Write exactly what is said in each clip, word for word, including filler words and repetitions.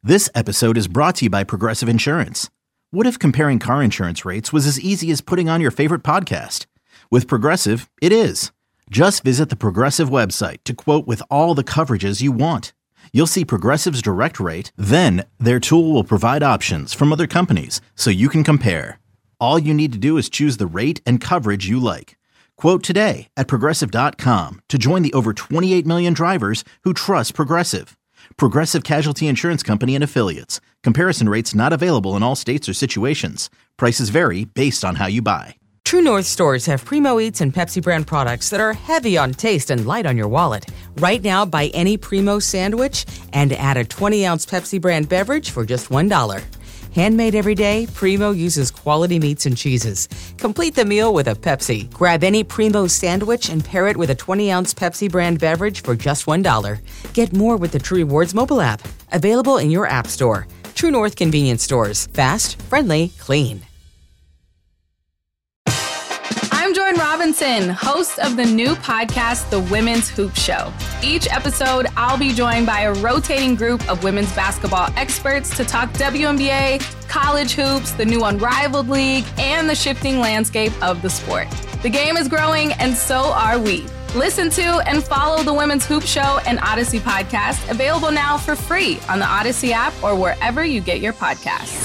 This episode is brought to you by Progressive Insurance. What if comparing car insurance rates was as easy as putting on your favorite podcast? With Progressive, it is. Just visit the Progressive website to quote with all the coverages you want. You'll see Progressive's direct rate, then their tool will provide options from other companies so you can compare. All you need to do is choose the rate and coverage you like. Quote today at Progressive dot com to join the over twenty-eight million drivers who trust Progressive. Progressive Casualty Insurance Company and Affiliates. Comparison rates not available in all states or situations. Prices vary based on how you buy. True North stores have Primo Eats and Pepsi brand products that are heavy on taste and light on your wallet. Right now, buy any Primo sandwich and add a twenty ounce Pepsi brand beverage for just one dollar. Handmade every day, Primo uses quality meats and cheeses. Complete the meal with a Pepsi. Grab any Primo sandwich and pair it with a twenty ounce Pepsi brand beverage for just one dollar. Get more with the True Rewards mobile app. Available in your app store. True North convenience stores. Fast, friendly, clean. I'm Jordan Robinson, host of the new podcast, The Women's Hoop Show. Each episode, I'll be joined by a rotating group of women's basketball experts to talk W N B A, college hoops, the new Unrivaled League, and the shifting landscape of the sport. The game is growing, and so are we. Listen to and follow The Women's Hoop Show and Odyssey podcast, available now for free on the Odyssey app or wherever you get your podcasts.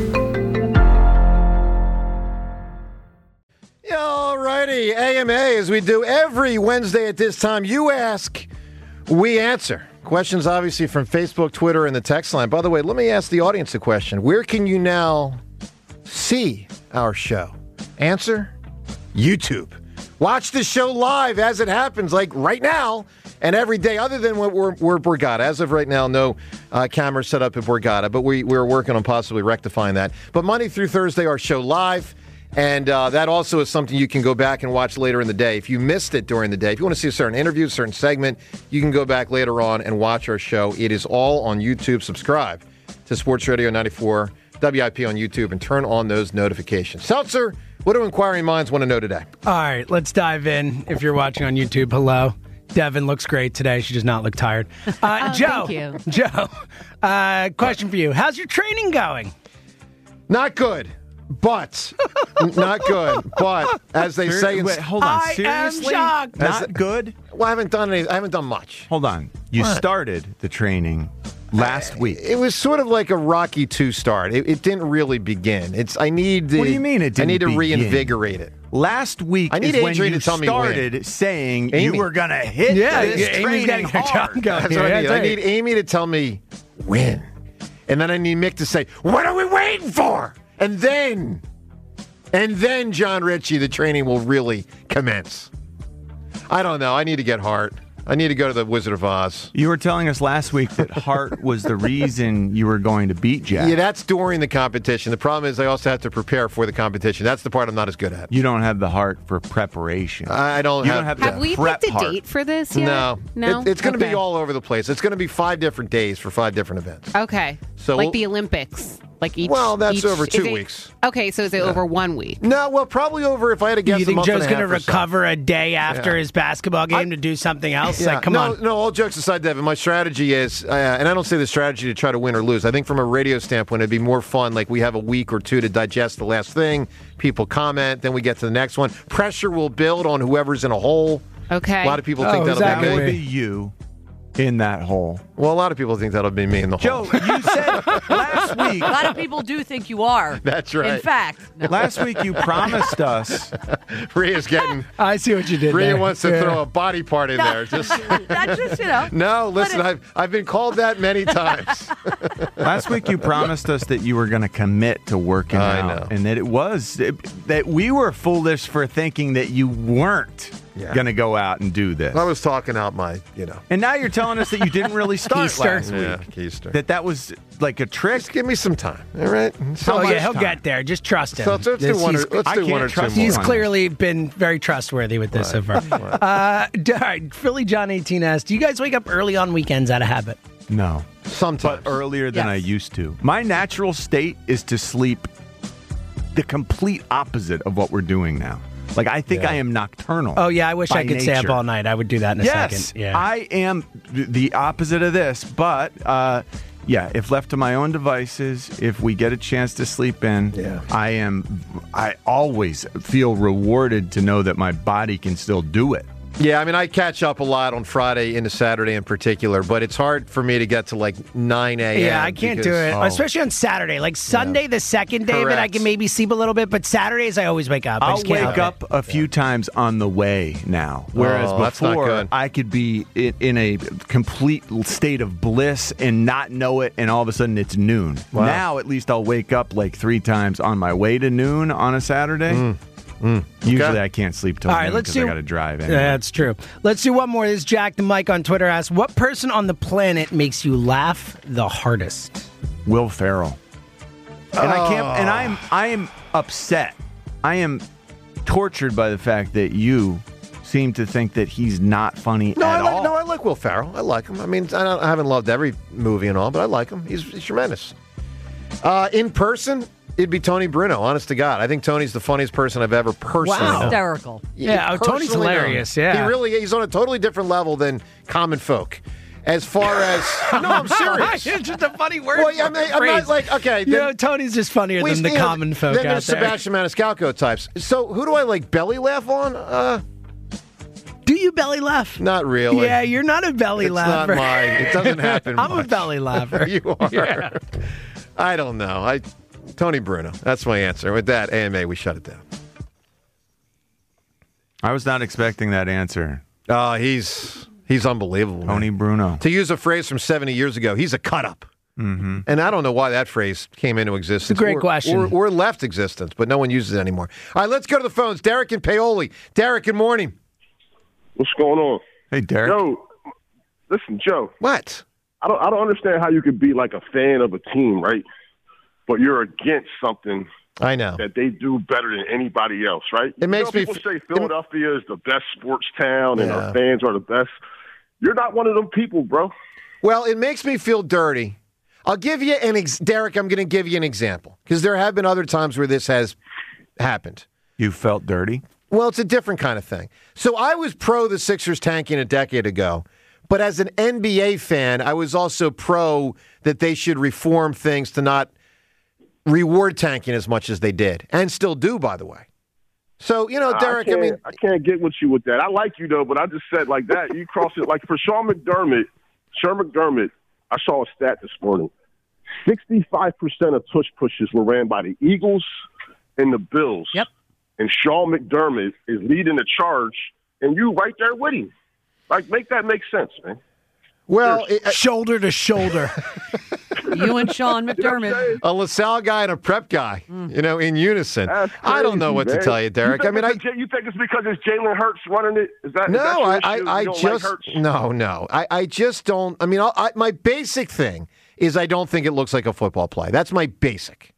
All righty, A M A, as we do every Wednesday at this time. You ask, we answer. Questions obviously from Facebook, Twitter, and the text line. By the way, let me ask the audience a question. Where can you now see our show? Answer, YouTube. Watch the show live as it happens, like right now and every day, other than what we're, we're Borgata. As of right now, no uh, cameras set up at Borgata, but we, we're working on possibly rectifying that. But Monday through Thursday, our show live. And uh, that also is something you can go back and watch later in the day. If you missed it during the day, if you want to see a certain interview, a certain segment, you can go back later on and watch our show. It is all on YouTube. Subscribe to Sports Radio ninety-four W I P on YouTube and turn on those notifications. Seltzer, what do inquiring minds want to know today? All right, let's dive in. If you're watching on YouTube, hello. Devin looks great today. She does not look tired. Uh, oh, Joe, thank you. Joe, uh, question for you. How's your training going? Not good. But, not good. But, as they say, in, wait, hold on. I Seriously? am shocked. Not As- good? Well, I haven't done any. I haven't done much. Hold on. You What? started the training last week. It was sort of like a Rocky two start. It, it didn't really begin. It's. I need. The, What do you mean it I need to didn't begin? reinvigorate it. Last week I need is when Adrian you to tell me when. started saying Amy. you were going to hit Yeah, this yeah, Amy's training getting her hard. job going. That's Yeah, what I need. that's I right. need Amy to tell me when, and then I need Mick to say, "What are we waiting for?" And then, and then John Ritchie, the training will really commence. I don't know. I need to get Hart. I need to go to the Wizard of Oz. You were telling us last week that Hart was the reason you were going to beat Jack. Yeah, that's during the competition. The problem is I also have to prepare for the competition. That's the part I'm not as good at. You don't have the heart for preparation. I don't You have. don't have Have the we prep picked a heart. date for this yet? No, No? It- it's going to Okay. be all over the place. It's going to be five different days for five different events. Okay. So like we'll- the Olympics. Like each. Well, that's each- over is two it- weeks. Okay, so is it over one week? No, well, probably over. If I had to guess, You a think month Joe's and a going to half or so. recover a day after Yeah. his basketball game to do something else? Yeah. Like, come no, on. no. All jokes aside, Devin, my strategy is, uh, and I don't say the strategy to try to win or lose. I think from a radio standpoint, it'd be more fun. Like we have a week or two to digest the last thing. People comment, then we get to the next one. Pressure will build on whoever's in a hole. Okay. A lot of people Oh, think who's that'll that be That gonna would me. be you in that hole. Well, a lot of people think that'll be me in the Joe, hole. you said last week. A lot of people do think you are. That's right. In fact, no. Last week you promised us. Rhea's getting. I see what you did Rhea there. wants to Yeah. throw a body part in there. Just That's just, you know. no. Listen, it- I've I've been called that many times. Last week you promised us that you were going to commit to working I out, know. and that it was it, that we were foolish for thinking that you weren't Yeah. going to go out and do this. I was talking out my, you know. And now you're telling us that you didn't really start Keister. last week. Yeah, Keister. That that was like a trick. Just give me some time, all right? So, Oh, much yeah, he'll time? get there. Just trust him. so let's, let's do This- one or, he's- let's I do can't one or two trust more. He's on clearly been very trustworthy with this so far. Uh, d- all right, Philly John eighteen asks, do you guys wake up early on weekends out of habit? No, Sometimes. but earlier than Yes. I used to. My natural state is to sleep the complete opposite of what we're doing now. Like, I think Yeah. I am nocturnal. Oh, yeah, I wish by I could stay up nature. all night. I would do that in a Yes, second. Yeah. I am th- the opposite of this, but uh, yeah, if left to my own devices, if we get a chance to sleep in, Yeah. I am. I always feel rewarded to know that my body can still do it. Yeah, I mean, I catch up a lot on Friday into Saturday in particular, but it's hard for me to get to like nine a.m. Yeah, I can't do because- it, oh. especially on Saturday. Like Sunday, the second day of it, I Correct. can maybe sleep a little bit, but Saturdays I always wake up. I I'll just can't wake help up a few times on the way now, whereas Oh, that's not before good. I could be in, in a complete state of bliss and not know it, and all of a sudden it's noon. Wow. Now at least I'll wake up like three times on my way to noon on a Saturday. Usually Okay. I can't sleep till All right, noon let's because I do- got to drive. it. Anyway. Yeah, that's true. Let's do one more. This is Jack the Mike on Twitter asks, what person on the planet makes you laugh the hardest? Will Ferrell. And I can't. And Oh. I'm I am upset. I am tortured by the fact that you seem to think that he's not funny No, I at like, all. no, I like Will Ferrell. I like him. I mean, I, don't, I haven't loved every movie and all, but I like him. He's, he's tremendous. Uh, in person, it'd be Tony Bruno, honest to God. I think Tony's the funniest person I've ever personally Wow. known. Hysterical. Yeah, oh, Tony's Personally known. hilarious, yeah. He really he's on a totally different level than common folk. As far as no, I'm serious. It's just a funny word. Well, yeah, I'm, I'm not like okay. You then- know, Tony's just funnier we- than the you know, common folk Then out there's there. Sebastian Maniscalco types. So who do I like belly laugh on? Uh, Do you belly laugh? not really. Yeah, you're not a belly it's laugher. not mine. It doesn't happen. I'm a much. belly laugher. You are. Yeah. I don't know. I Tony Bruno. That's my answer. With that, A M A, we shut it down. I was not expecting that answer. Oh, he's he's unbelievable. Tony man. Bruno. To use a phrase from seventy years ago, he's a cut up. Mm-hmm. And I don't know why that phrase came into existence. It's a great or, question. Or, or left existence, but no one uses it anymore. All right, let's go to the phones. Derek and Paoli. Derek, good morning. What's going on? Hey, Derek. Joe, listen, Joe, What? I don't I don't understand how you could be like a fan of a team, right? But you're against something I know. that they do better than anybody else, right? It makes you me know, people f- say Philadelphia is the best sports town and Yeah. our fans are the best. You're not one of them people, bro. Well, it makes me feel dirty. I'll give you an ex- Derek, I'm going to give you an example because there have been other times where this has happened. You felt dirty? Well, it's a different kind of thing. So I was pro the Sixers tanking a decade ago, but as an N B A fan, I was also pro that they should reform things to not reward tanking as much as they did, and still do, by the way. So, you know, Derek, I, I, can't, mean, I can't get with you with that. I like you though, but I just said like that. You cross it like for Sean McDermott. Sean McDermott. I saw a stat this morning. Sixty-five percent of tush pushes were ran by the Eagles and the Bills. Yep. And Sean McDermott is leading the charge, and you right there with him. Like, make that make sense, man. well, it, Shoulder to shoulder. You and Sean McDermott. a LaSalle guy and a prep guy, you know, in unison. That's I don't know crazy, what to man. tell you, Derek. You I mean, I think it's- you think it's because it's Jalen Hurts running it? Is that is that no, your I, issue? I, You I don't just like Hurts? no, no. I, I just don't. I mean, I'll, I, my basic thing is I don't think it looks like a football play. That's my basic.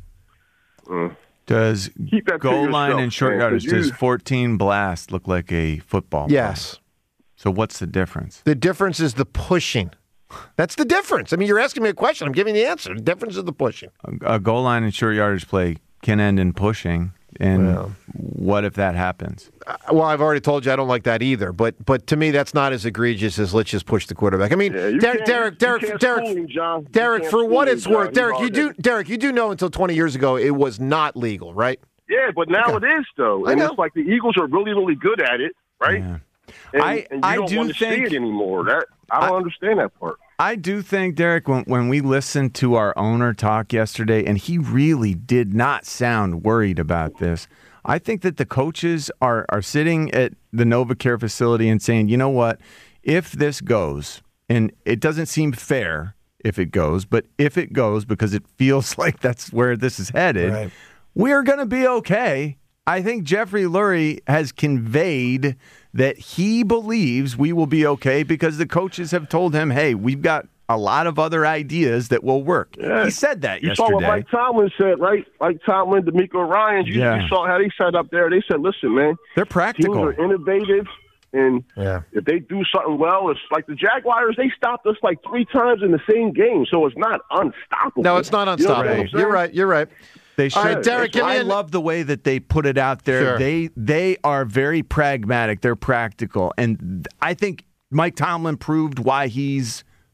Does Keep that to goal line yourself, and short man, yardage, 'cause does you- fourteen blast look like a football play? Yes. So what's the difference? The difference is the pushing. That's the difference. I mean, you're asking me a question. I'm giving the answer. The difference is the pushing. A, a goal line and short yardage play can end in pushing. And Well. what if that happens? Uh, Well, I've already told you I don't like that either. But but to me, that's not as egregious as let's just push the quarterback. I mean, Yeah, you Derek, can't- Derek, you Derek, can't Derek, school him, John. You Derek. can't For school what him, it's worth, John. Derek, He's you do, hard-headed. Derek, you do know until twenty years ago it was not legal, right? Yeah, but now Okay. it is though, I and know. it's like the Eagles are really, really good at it, right? Yeah. And, I- and you I don't do want to think- see it anymore. That I don't I- understand that part. I do think, Derek, when, when we listened to our owner talk yesterday, and he really did not sound worried about this, I think that the coaches are, are sitting at the NovaCare facility and saying, you know what, if this goes, and it doesn't seem fair if it goes, but if it goes, because it feels like that's where this is headed, Right. we're going to be okay. I think Jeffrey Lurie has conveyed that he believes we will be okay because the coaches have told him, hey, we've got a lot of other ideas that will work. Yeah. He said that You yesterday. saw what Mike Tomlin said, right? Mike Tomlin, D'Amico Ryan. You, Yeah. you saw how they sat up there. They said, "Listen, man, They're teams practical. are innovative, and Yeah. if they do something well, it's like the Jaguars. They stopped us like three times in the same game, so it's not unstoppable. No, it's not You know what unstoppable. I'm saying? You're right. You're right. They should. All right, Derek, give me I an- love the way that they put it out there. Sure. They they are very pragmatic. They're practical, and I think Mike Tomlin proved why he's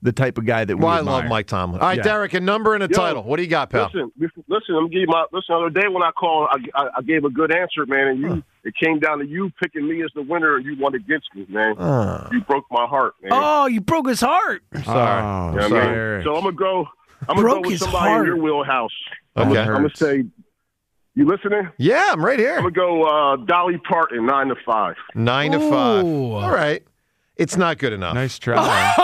the type of guy that we Well, I admire. love Mike Tomlin. All right, Yeah. Derek, a number and a Yo, title. What do you got, pal? Listen, listen, listen, I'm giving my listen. The other day when I called, I, I, I gave a good answer, man, and you huh. it came down to you picking me as the winner, and you won against me, man. Uh. You broke my heart, man. Oh, you broke his heart. Sorry. You know what I mean? Derek. So I'm gonna go. I'm gonna Broke go with his somebody heart. in your wheelhouse. Okay. I'm, gonna, I'm gonna say, you listening? Yeah, I'm right here. I'm gonna go uh, Dolly Parton, nine to five. Nine to five. Ooh. All right. It's not good enough. Nice try.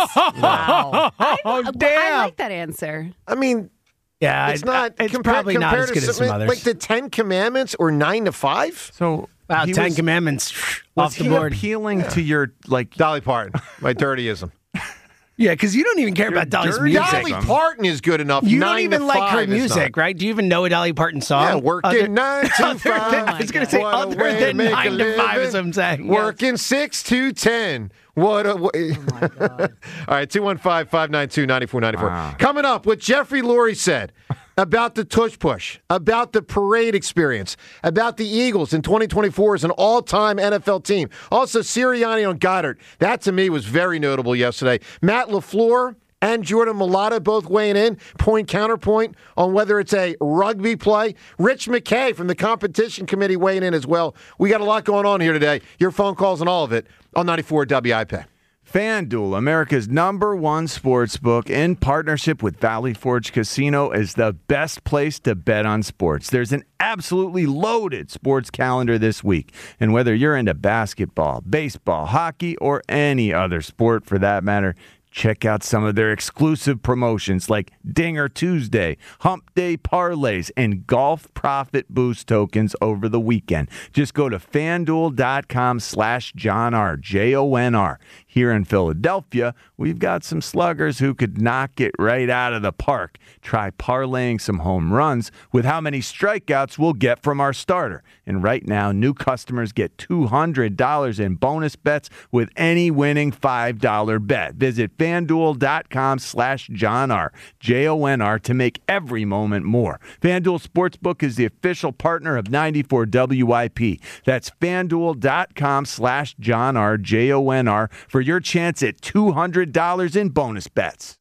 Wow. Oh, I damn. like that answer. I mean, Yeah, it's not. It's compa- probably not compared as good to as some something others. Like the Ten Commandments or Nine to Five. So wow, he Ten was, Commandments was off the he board. appealing to your like? Dolly Parton, my dirtyism. Yeah, because you don't even care about Dolly's dirty. music. Dolly Parton is good enough. You Nine don't even to like her five is music, not. right? Do you even know a Dolly Parton song? Yeah, working Other- nine to other five. than- I was going to say What a other way to than make a nine to five, living. as I'm saying. Working six to ten. What a way. All right, two one five, five nine two, nine four nine four. Wow. Coming up, what Jeffrey Lurie said about the tush push, about the parade experience, about the Eagles in twenty twenty-four as an all-time N F L team. Also, Sirianni on Goddard. That, to me, was very notable yesterday. Matt LaFleur and Jordan Mailata both weighing in, point counterpoint on whether it's a rugby play. Rich McKay from the competition committee weighing in as well. We got a lot going on here today. Your phone calls and all of it on ninety-four W I P. FanDuel, America's number one sports book, in partnership with Valley Forge Casino, is the best place to bet on sports. There's an absolutely loaded sports calendar this week. And whether you're into basketball, baseball, hockey, or any other sport for that matter, check out some of their exclusive promotions like Dinger Tuesday, Hump Day Parlays, and Golf Profit Boost tokens over the weekend. Just go to FanDuel.com slash John R, J O N R. Here in Philadelphia, we've got some sluggers who could knock it right out of the park. Try parlaying some home runs with how many strikeouts we'll get from our starter. And right now, new customers get two hundred dollars in bonus bets with any winning five dollar bet. Visit FanDuel.com slash John R, J O N R, to make every moment more. FanDuel Sportsbook is the official partner of ninety-four W I P. That's FanDuel.com slash John R, J O N R, for your chance at two hundred dollars in bonus bets.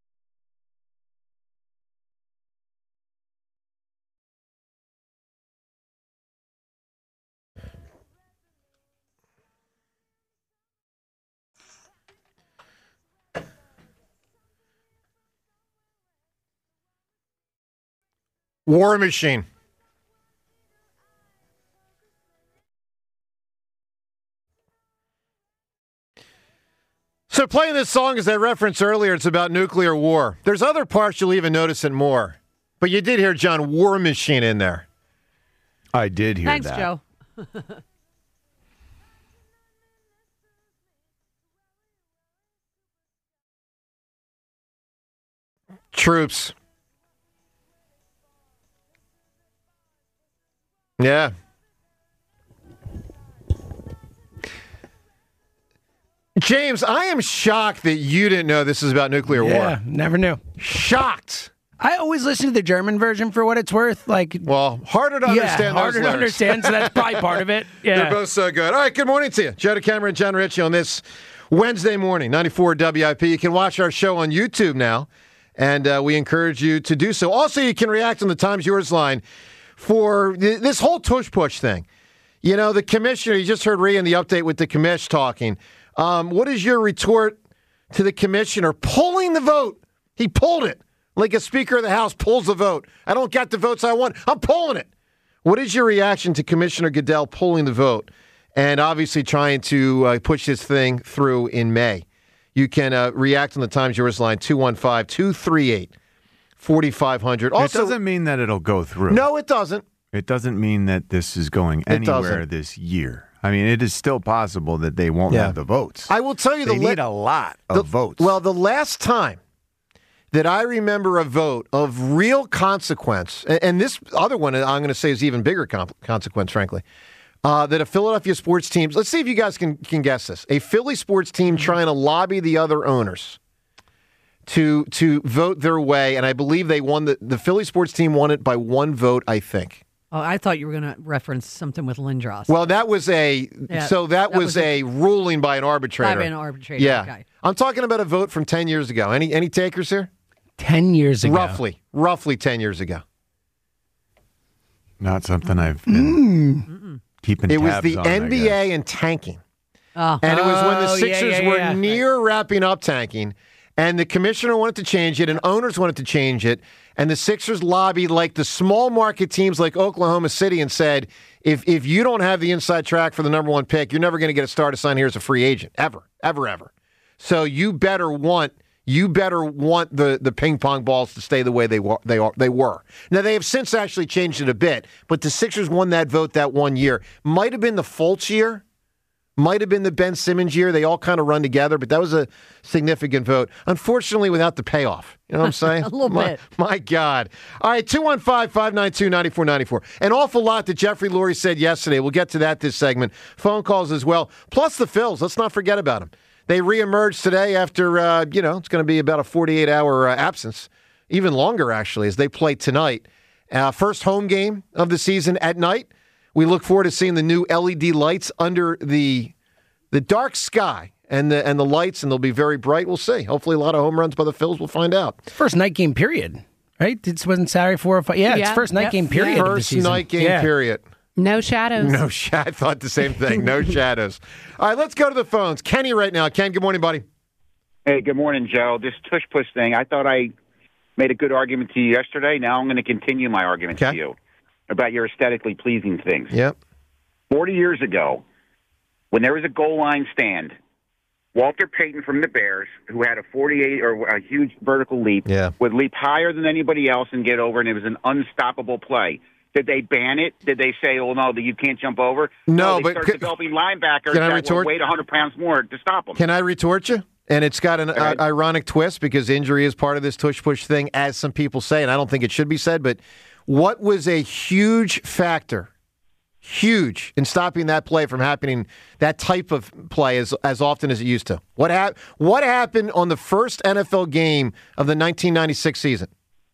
War Machine. So playing this song, as I referenced earlier, it's about nuclear war. There's other parts you'll even notice it more. But you did hear John War Machine in there. I did hear Thanks, that. Joe. Troops. Yeah. James, I am shocked that you didn't know this is about nuclear Yeah, war. never knew. Shocked. I always listen to the German version for what it's worth. Like, Well, harder to yeah, understand those harder to letters. understand, so that's probably part of it. Yeah. They're both so good. All right, good morning to you. Joe DeCamera and John Ritchie on this Wednesday morning, ninety-four W I P. You can watch our show on YouTube now, and uh, we encourage you to do so. Also, you can react on the Times Yours line for th- this whole tush push thing. You know, the commissioner, you just heard Rhea in the update with the commish talking. Um, what is your retort to the commissioner pulling the vote? He pulled it like a Speaker of the House pulls the vote. I don't get the votes I want. I'm pulling it. What is your reaction to Commissioner Goodell pulling the vote and obviously trying to uh, push this thing through in May? You can uh, react on the Times Yours line, two one five, two three eight, four five zero zero. Also, it doesn't mean that it'll go through. no, it doesn't. It doesn't mean that this is going It anywhere doesn't. this year. I mean, it is still possible that they won't Yeah. have the votes. I will tell you they the need a lot of the, votes. Well, the last time that I remember a vote of real consequence, and, and this other one I'm going to say is even bigger comp- consequence, frankly, uh, that a Philadelphia sports team, let's see if you guys can, can guess this, a Philly sports team trying to lobby the other owners to to vote their way, and I believe they won, the, the Philly sports team won it by one vote, I think. Oh, I thought you were going to reference something with Lindros. Well, that was a Yeah, so that, that was, was a, a- ruling by an arbitrator. By an arbitrator, Yeah, okay. I'm talking about a vote from ten years ago. Any any takers here? Ten years ago. Roughly, roughly ten years ago. Not something I've been Mm. keeping It was tabs the on, I N B A guess. and tanking. Oh. And it was when the Oh, yeah, Sixers yeah, were yeah. near wrapping up tanking, and the commissioner wanted to change it, and owners wanted to change it, and the Sixers lobbied like the small market teams like Oklahoma City and said, if if you don't have the inside track for the number one pick, you're never going to get a star to sign here as a free agent, ever, ever, ever. So you better want you better want the, the ping pong balls to stay the way they were, they are they were. Now they have since actually changed it a bit, but the Sixers won that vote that one year. Might have been the Fultz year. Might have been the Ben Simmons year. They all kind of run together, but that was a significant vote. Unfortunately, without the payoff. You know what I'm saying? A little my, bit. My God. All right, two one five, five nine two, nine four nine four. An awful lot that Jeffrey Lurie said yesterday. We'll get to that this segment. Phone calls as well. Plus the Phils. Let's not forget about them. They reemerged today after, uh, you know, it's going to be about a forty-eight hour uh, absence. Even longer, actually, as they play tonight. Uh, first home game of the season at night. We look forward to seeing the new L E D lights under the the dark sky and the and the lights, and they'll be very bright. We'll see. Hopefully, a lot of home runs by the Phils. We'll find out. First night game period, right? This wasn't Saturday four or five. Yeah, it's Yeah, first night yep. game period. of the First season. night game Yeah. period. No shadows. No sh- I thought the same thing. No shadows. All right, let's go to the phones. Kenny right now. Ken, good morning, buddy. Hey, good morning, Joe. This tush push thing, I thought I made a good argument to you yesterday. Now I'm going to continue my argument Okay. to you about your aesthetically pleasing things. Yep. forty years ago, when there was a goal line stand, Walter Payton from the Bears, who had a forty-eight or a huge vertical leap, Yeah. would leap higher than anybody else and get over, and it was an unstoppable play. Did they ban it? Did they say, "Oh no, that you can't jump over"? No, they but start could- developing linebackers can I that retort? will weight one hundred pounds more to stop them. Can I retort you? And it's got an ahead. uh, ironic twist because injury is part of this tush push thing, as some people say, and I don't think it should be said. But what was a huge factor, huge, in stopping that play from happening, that type of play as as often as it used to? What hap- What happened on the first N F L game of the nineteen ninety-six season?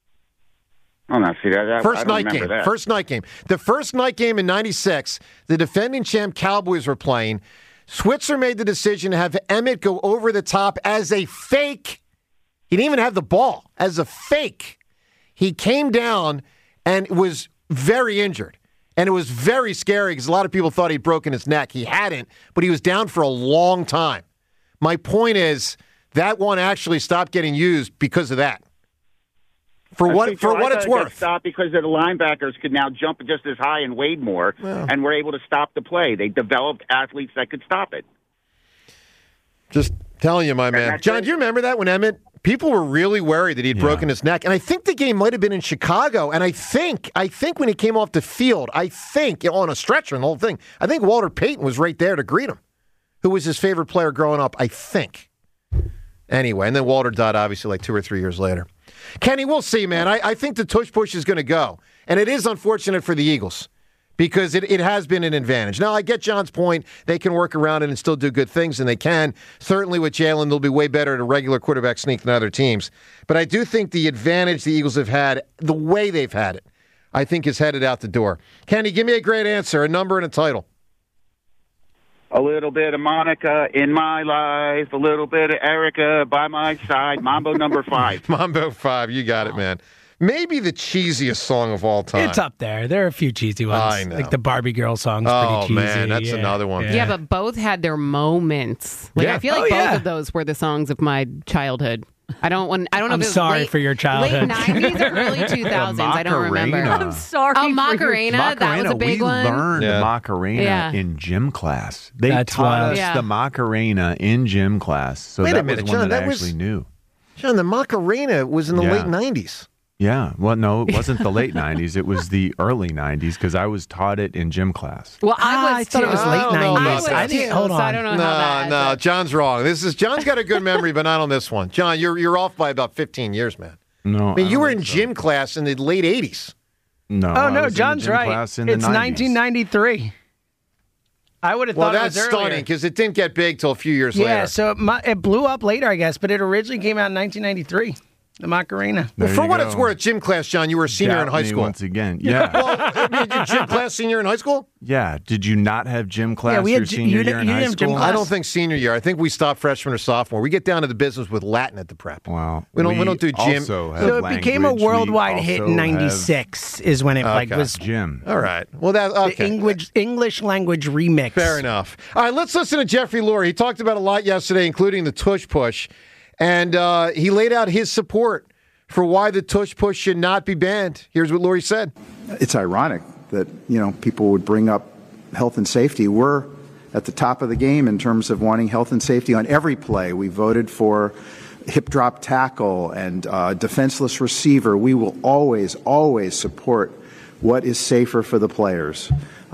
Oh no, see that. that I First don't night remember game. That. First night game. The first night game in ninety-six, the defending champ Cowboys were playing. Switzer made the decision to have Emmett go over the top as a fake. He didn't even have the ball. As a fake. He came down and was very injured. And it was very scary because a lot of people thought he'd broken his neck. He hadn't, but he was down for a long time. My point is that one actually stopped getting used because of that. For I what think for so. I what thought it's it got worth. stopped because the linebackers could now jump just as high and weighed more, and were able to stop the play. They developed athletes that could stop it. Just telling you, my man. that's John, it. do you remember that when Emmett, people were really worried that he'd broken his neck. And I think the game might have been in Chicago. And I think, I think when he came off the field, I think, on a stretcher and the whole thing, I think Walter Payton was right there to greet him, who was his favorite player growing up, I think. Anyway, and then Walter died, obviously, like two or three years later. Kenny, we'll see, man. I, I think the tush push is going to go. And it is unfortunate for the Eagles because it, it has been an advantage. Now, I get John's point. They can work around it and still do good things, and they can. Certainly with Jalen, they'll be way better at a regular quarterback sneak than other teams. But I do think the advantage the Eagles have had, the way they've had it, I think is headed out the door. Kenny, give me a great answer, a number and a title. A little bit of Monica in my life, a little bit of Erica by my side. Mambo number five. Mambo five, you got it, man. Maybe the cheesiest song of all time. It's up there. There are a few cheesy ones. I know. Like the Barbie Girl song's Oh, pretty cheesy. man, that's Yeah, another one. Yeah, but both had their moments. Like Yeah. I feel like Oh, both yeah. of those were the songs of my childhood. I don't want. I don't know. I'm if it was sorry late, for your childhood. Late nineties or early two thousands. I don't remember. Macarena. I'm sorry. Oh, for your- Macarena. That was a Macarena, big we one. learned Yeah. Macarena Yeah. in gym class. They That's taught wild. us Yeah. the Macarena in gym class. So Wait a that minute, was one John, that, that I was- actually knew. John, the Macarena was in the Yeah. late nineties. Yeah. Well, no, it wasn't the late nineties. It was the early nineties because I was taught it in gym class. Well, Ah, I I was thought too. it was I late don't know about nineties. I that. was didn't. too, Hold so on. I don't know how No, that no, adds up. John's wrong. This is John's got a good memory, but not on this one. John, you're you're off by about fifteen years, man. No. I mean, you don't were in think so. gym class in the late eighties. No. Oh, I no, was in John's gym right. class in the It's nineties. nineteen ninety-three. I would have Well, thought that's it was stunning earlier. because it didn't get big till a few years Yeah, later. so it, mu- it blew up later, I guess, but it originally came out in nineteen ninety-three. The Macarena. Well, There for you what go. it's worth, gym class, John, you were a senior Doubt in high me school. once again. Yeah. Well, I mean, your gym class senior in high school? Yeah. Did you not have gym class Yeah, we your had gy- senior you year in didn't- you high didn't have gym school? class? I don't think senior year. I think we stopped freshman or sophomore. We get down to the business with Latin at the prep. Wow. We don't- we don't do gym. Also have So it became a language. We worldwide hit also in have ninety-six is when it like Okay. was Gym. All right. Well, that the okay. English, English language remix. Fair enough. All right, let's listen to Jeffrey Lurie. He talked about a lot yesterday, including the tush push, and uh, he laid out his support for why the tush push should not be banned. Here's what Lurie said. It's ironic that, you know, people would bring up health and safety. We're at the top of the game in terms of wanting health and safety on every play. We voted for hip drop tackle and uh, defenseless receiver. We will always, always support what is safer for the players.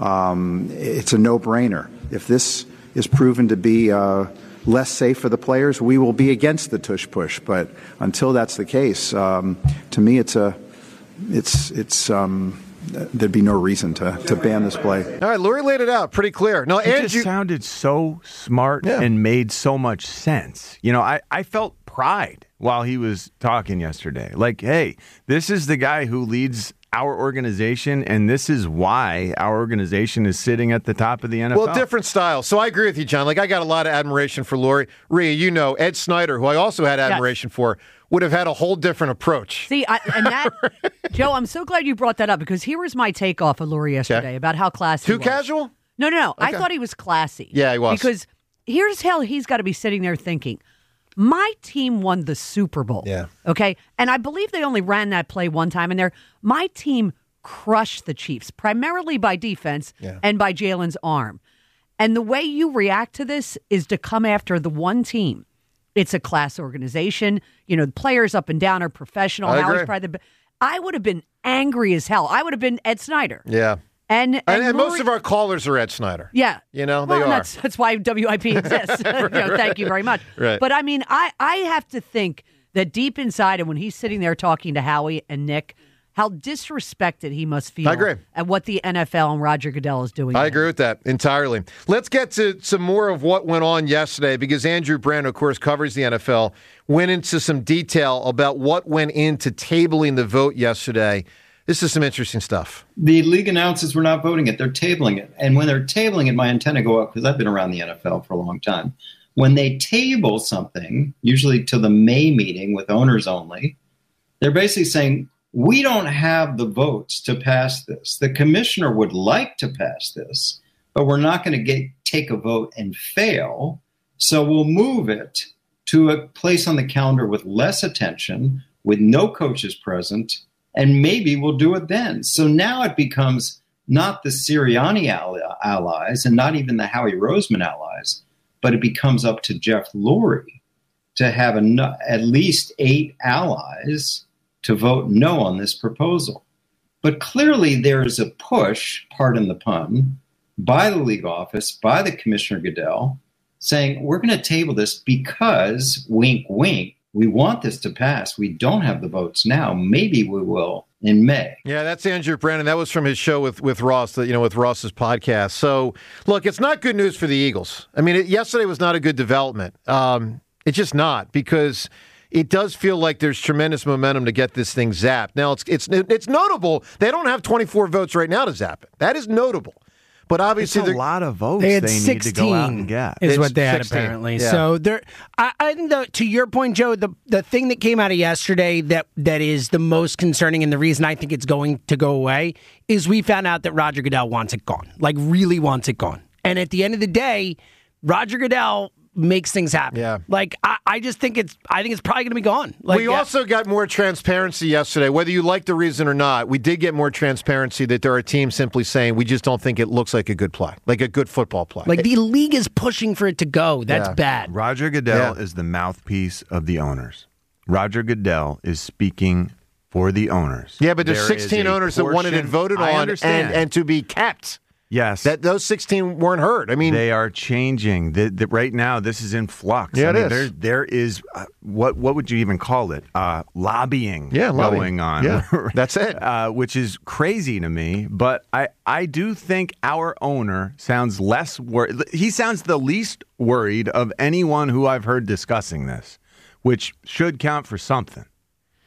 Um, it's a no-brainer. If this is proven to be uh, less safe for the players, we will be against the tush push. But until that's the case, um, to me, it's a, it's, it's. Um, there'd be no reason to, to ban this play. All right, Lurie laid it out pretty clear. No, It Andrew just sounded so smart Yeah. and made so much sense. You know, I, I felt pride while he was talking yesterday. Like, hey, this is the guy who leads our organization, and this is why our organization is sitting at the top of the N F L. Well, different styles. So I agree with you, John. Like, I got a lot of admiration for Lurie. Rhea, you know, Ed Snyder, who I also had admiration for, would have had a whole different approach. See, I, and that, Joe, I'm so glad you brought that up because here was my take off of Lurie yesterday about how classy Too he was. casual? No, no, no. I Okay. thought he was classy. Yeah, he was. Because here's how he's got to be sitting there thinking, my team won the Super Bowl. Yeah. Okay. And I believe they only ran that play one time in there. My team crushed the Chiefs, primarily by defense Yeah. and by Jalen's arm. And the way you react to this is to come after the one team. It's a class organization. You know, the players up and down are professional. I Howard's agree. probably the be- I would have been angry as hell. I would have been Ed Snyder. Yeah. And, and, And, and most Lurie- of our callers are Ed Snyder. yeah. You know, Well, they and are. That's, that's why W I P exists. You know, thank you very much. Right. But I mean, I, I have to think that deep inside, and when he's sitting there talking to Howie and Nick, how disrespected he must feel I agree. at what the N F L and Roger Goodell is doing. I to agree with that entirely. Let's get to some more of what went on yesterday because Andrew Brand, of course, covers the N F L, went into some detail about what went into tabling the vote yesterday. This is some interesting stuff. The league announces we're not voting it. They're tabling it. And when they're tabling it, my antenna go up because I've been around the N F L for a long time. When they table something, usually to the May meeting with owners only, they're basically saying, we don't have the votes to pass this. The commissioner would like to pass this, but we're not going to get take a vote and fail. So we'll move it to a place on the calendar with less attention, with no coaches present, and maybe we'll do it then. So now it becomes not the Sirianni ally- allies and not even the Howie Roseman allies, but it becomes up to Jeff Lurie to have en- at least eight allies to vote no on this proposal. But clearly there is a push, pardon the pun, by the league office, by the Commissioner Goodell, saying we're going to table this because, wink, wink, we want this to pass. We don't have the votes now. Maybe we will in May. Yeah, that's Andrew Brandon. That was from his show with, with Ross, you know, with Ross's podcast. So, look, it's not good news for the Eagles. I mean, it, yesterday was not a good development. Um, it's just not because it does feel like there's tremendous momentum to get this thing zapped. Now, it's it's it's notable they don't have twenty-four votes right now to zap it. That is notable. But obviously, it's a lot of votes They they, had need sixteen to go out and get. is It's what they had sixteen, apparently. yeah. So there, I, I think that to your point, Joe, the the thing that came out of yesterday that that is the most concerning, and the reason I think it's going to go away is we found out that Roger Goodell wants it gone, like really wants it gone. And at the end of the day, Roger Goodell makes things happen. Yeah. Like I, I just think it's I think it's probably going to be gone. Like, we yeah. also got more transparency yesterday. Whether you like the reason or not, we did get more transparency that there are teams simply saying we just don't think it looks like a good play, like a good football play. Like the league is pushing for it to go. That's Yeah. bad. Roger Goodell Yeah. is the mouthpiece of the owners. Roger Goodell is speaking for the owners. Yeah, but there's There is sixteen a owners that wanted it portion- voted I on understand. and, and to be kept. Yes. That those sixteen weren't heard. I mean, they are changing. The, the, right now, this is in flux. Yeah, I it mean, is. There, there is, uh, what what would you even call it? Uh, lobbying Yeah, lobbying. going on. Yeah, that's it. Uh, which is crazy to me. But I, I do think our owner sounds less worried. He sounds the least worried of anyone who I've heard discussing this, which should count for something.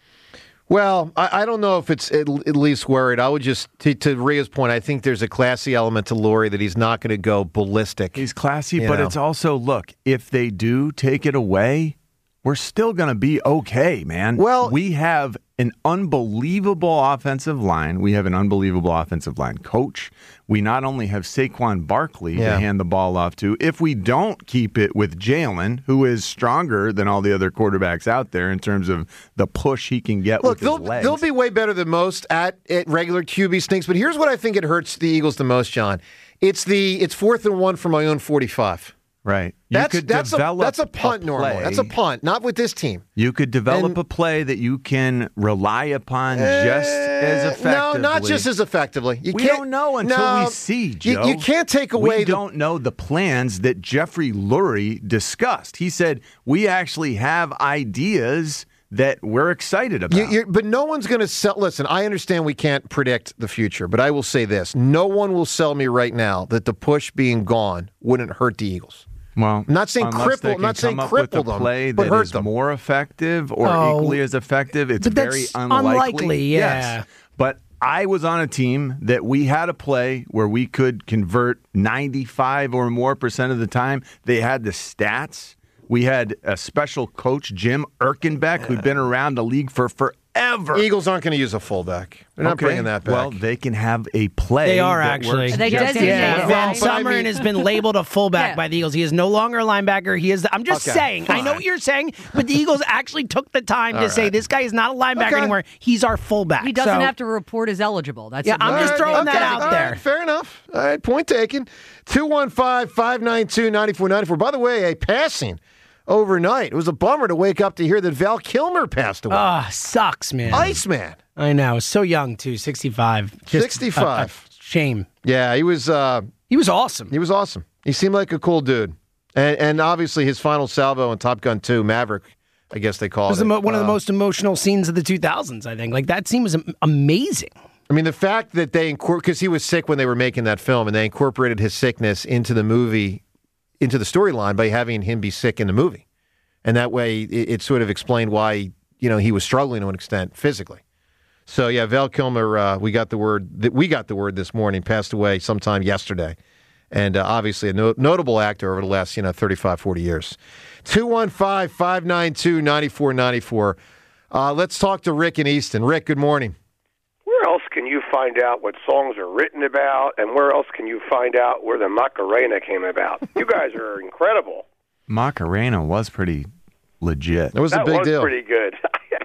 Well, I, I don't know if it's at, at least worried. I would just, to, to Rhea's point, I think there's a classy element to Lurie that he's not going to go ballistic. He's classy, you but know. it's also, look, if they do take it away, we're still going to be okay, man. Well, we have an unbelievable offensive line. We have an unbelievable offensive line coach. We not only have Saquon Barkley Yeah. to hand the ball off to. If we don't keep it with Jalen, who is stronger than all the other quarterbacks out there in terms of the push he can get Look, with his they'll, legs. they'll be way better than most at, at regular Q B sneaks, but here's what I think it hurts the Eagles the most, John. It's the it's fourth and one from my own forty-five. Right. You That's could that's a develop that's a punt a normally. play. That's a punt, not with this team. You could develop And- a play that you can rely upon just as Eh, effectively. No, not just as effectively. You we can't- don't know until no, we see, you- Joe. You, can't take away We the don't know the plans that Jeffrey Lurie discussed. He said, we actually have ideas that we're excited about. You, you're, but no one's going to sell. Listen, I understand we can't predict the future, but I will say this: no one will sell me right now that the push being gone wouldn't hurt the Eagles. Well, I'm not saying unless they cripple. I'm can not saying come up with cripple a them, play but that hurt is them. more effective or Oh, equally as effective. It's but very that's unlikely. unlikely, yeah. Yes. But I was on a team that we had a play where we could convert ninety-five or more percent of the time. They had the stats. We had a special coach, Jim Erkenbeck, who'd been around the league for forever. Eagles aren't going to use a fullback. They're not Okay. bringing that back. Well, they can have a play. They are that actually. works They just designate as it. well. Van but I Sumeren mean- has been labeled a fullback Yeah. by the Eagles. He is no longer a linebacker. He is. The, I'm just Okay, saying. I know fine. what you're saying, but the Eagles actually took the time to All say right. this guy is not a linebacker Okay. anymore. He's our fullback. He doesn't So- have to report as eligible. That's Yeah, a- I'm All just right, throwing that okay, out all there. right, fair enough. All right, point taken. two one five, five nine two, nine four nine four. By the way, a passing overnight. It was a bummer to wake up to hear that Val Kilmer passed away. Ah, sucks, man. Iceman. I know. So young too. sixty-five. Just sixty-five. a- a shame. Yeah, he was. Uh, He was awesome. he was awesome. He seemed like a cool dude, and and obviously his final salvo in Top Gun two, Maverick. I guess they It call was it. the mo- one of the Uh, most emotional scenes of the two thousands. I think. Like that scene was am- amazing. I mean, the fact that they because he was sick when they were making that film, and they incorporated his sickness into the movie, into the storyline by having him be sick in the movie, and that way it, it sort of explained why you know he was struggling to an extent physically. So yeah, Val Kilmer, uh, we got the word that we got the word this morning, passed away sometime yesterday, and uh, obviously a no- notable actor over the last you know thirty-five, forty years. two one five, five nine two, nine four nine four. Uh, let's talk to Rick in Easton. Rick, good morning. Where else can you find out what songs are written about, and where else can you find out where the Macarena came about? You guys are incredible. Macarena was pretty legit. It was that a big was deal. pretty good.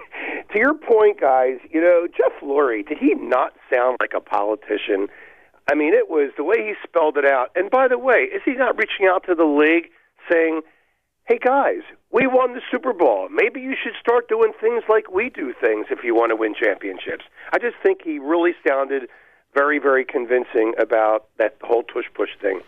To your point, guys, you know, Jeff Lurie, did he not sound like a politician? I mean, it was the way he spelled it out. And by the way, is he not reaching out to the league saying, hey, guys, we won the Super Bowl. Maybe you should start doing things like we do things if you want to win championships. I just think he really sounded very, very convincing about that whole tush-push thing.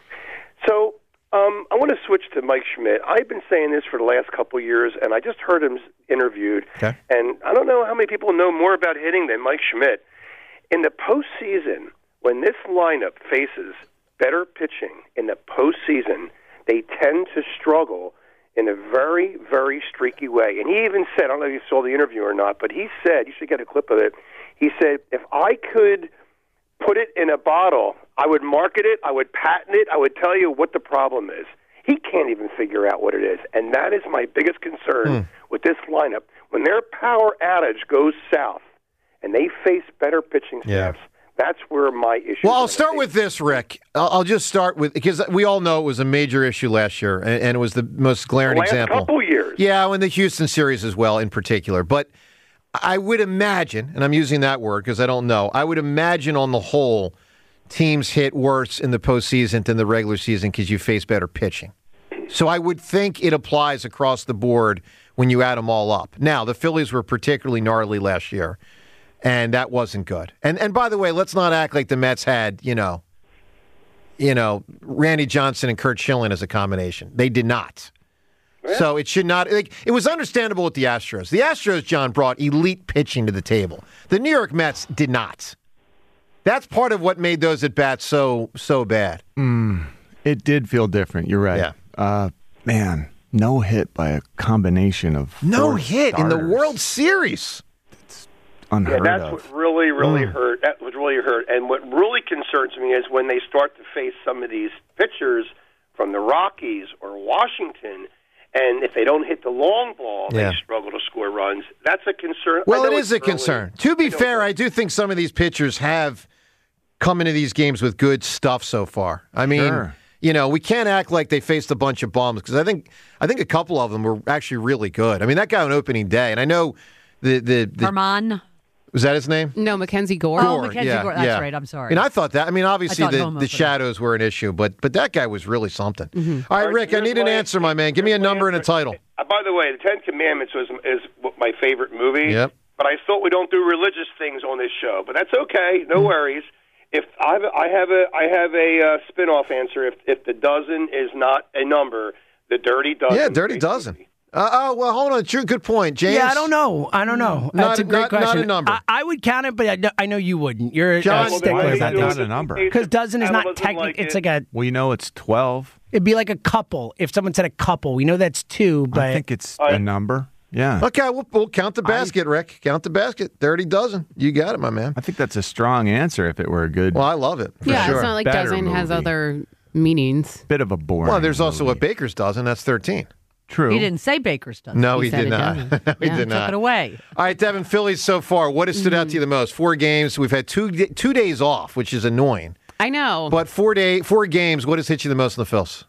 So um, I want to switch to Mike Schmidt. I've been saying this for the last couple of years, and I just heard him interviewed. Okay. And I don't know how many people know more about hitting than Mike Schmidt. In the postseason, when this lineup faces better pitching in the postseason, they tend to struggle in a very, very streaky way. And he even said, I don't know if you saw the interview or not, but he said, you should get a clip of it, he said, if I could put it in a bottle, I would market it, I would patent it, I would tell you what the problem is. He can't even figure out what it is. And that is my biggest concern Hmm. with this lineup. When their power outage goes south and they face better pitching Yeah. staffs, that's where my issue Well, I'll is. start with this, Rick. I'll, I'll just start with because we all know it was a major issue last year, and, and it was the most glaring The last example. couple years. Yeah, in the Houston series as well, in particular. But I would imagine, and I'm using that word because I don't know, I would imagine on the whole, teams hit worse in the postseason than the regular season because you face better pitching. So I would think it applies across the board when you add them all up. Now, the Phillies were particularly gnarly last year, and that wasn't good. And and by the way, let's not act like the Mets had, you know, you know, Randy Johnson and Curt Schilling as a combination. They did not. So it should not. Like, it was understandable with the Astros. The Astros, John, brought elite pitching to the table. The New York Mets did not. That's part of what made those at bats so so bad. Mm, it did feel different. You're right. Yeah. Uh, man, no hit by a combination of No four hit in the starters. World Series. Unheard yeah, that's of. what really, really Mm. hurt. That was really hurt. And what really concerns me is when they start to face some of these pitchers from the Rockies or Washington, and if they don't hit the long ball, Yeah. they struggle to score runs. That's a concern. Well, I it know is a it's early. concern. To be fair, I do think some of these pitchers have come into these games with good stuff so far. I mean, Sure. you know, we can't act like they faced a bunch of bums because I think I think a couple of them were actually really good. I mean, that guy on opening day, and I know the the, the Herman. was that his name? No, Mackenzie Gore. Oh, Mackenzie yeah, Gore. That's yeah. right. I'm sorry. And I thought that. I mean, obviously I thought the, home the opener. shadows were an issue, but but that guy was really something. Mm-hmm. All right, All right, Rick, I here's need an my- answer, my man. Give me a here's my number and a answer. title. Uh, by the way, the Ten Commandments was, is my favorite movie. Yep. But I thought we don't do religious things on this show. But that's okay. No worries. If I have a, I have a, I have a uh, spin-off answer. If if the dozen is not a number, the Dirty Dozen. Yeah, Dirty Dozen. Uh, oh, well, hold on. True, good point, James. Yeah, I don't know. I don't know. Not That's a- a great not- not question. a number. I, I would count it, but I, know- I know you wouldn't. You're John, a well, stickler then about why this. Not a number. Because dozen is I not wasn't technically. like It's it. like a. Well, you know it's twelve. It'd be like a couple. If someone said a couple, we know that's two, but I think it's All right. a number. Yeah. Okay, we'll, we'll count the basket, Rick. Count the basket. Dirty Dozen. You got it, my man. I think that's a strong answer if it were a good. Well, I love it. For yeah, sure. it's not like Better dozen has movie. other meanings. Bit of a boring. Well, there's also movie. a Baker's Dozen. That's thirteen. True. He didn't say Baker's dozen. No, He he, said did a not. dozen. he Yeah. did Took not. it away. All right, Devin, Phillies so far. What has stood out to you the most? Four games. We've had two two days off, which is annoying. I know. But four day four games. What has hit you the most in the Phils?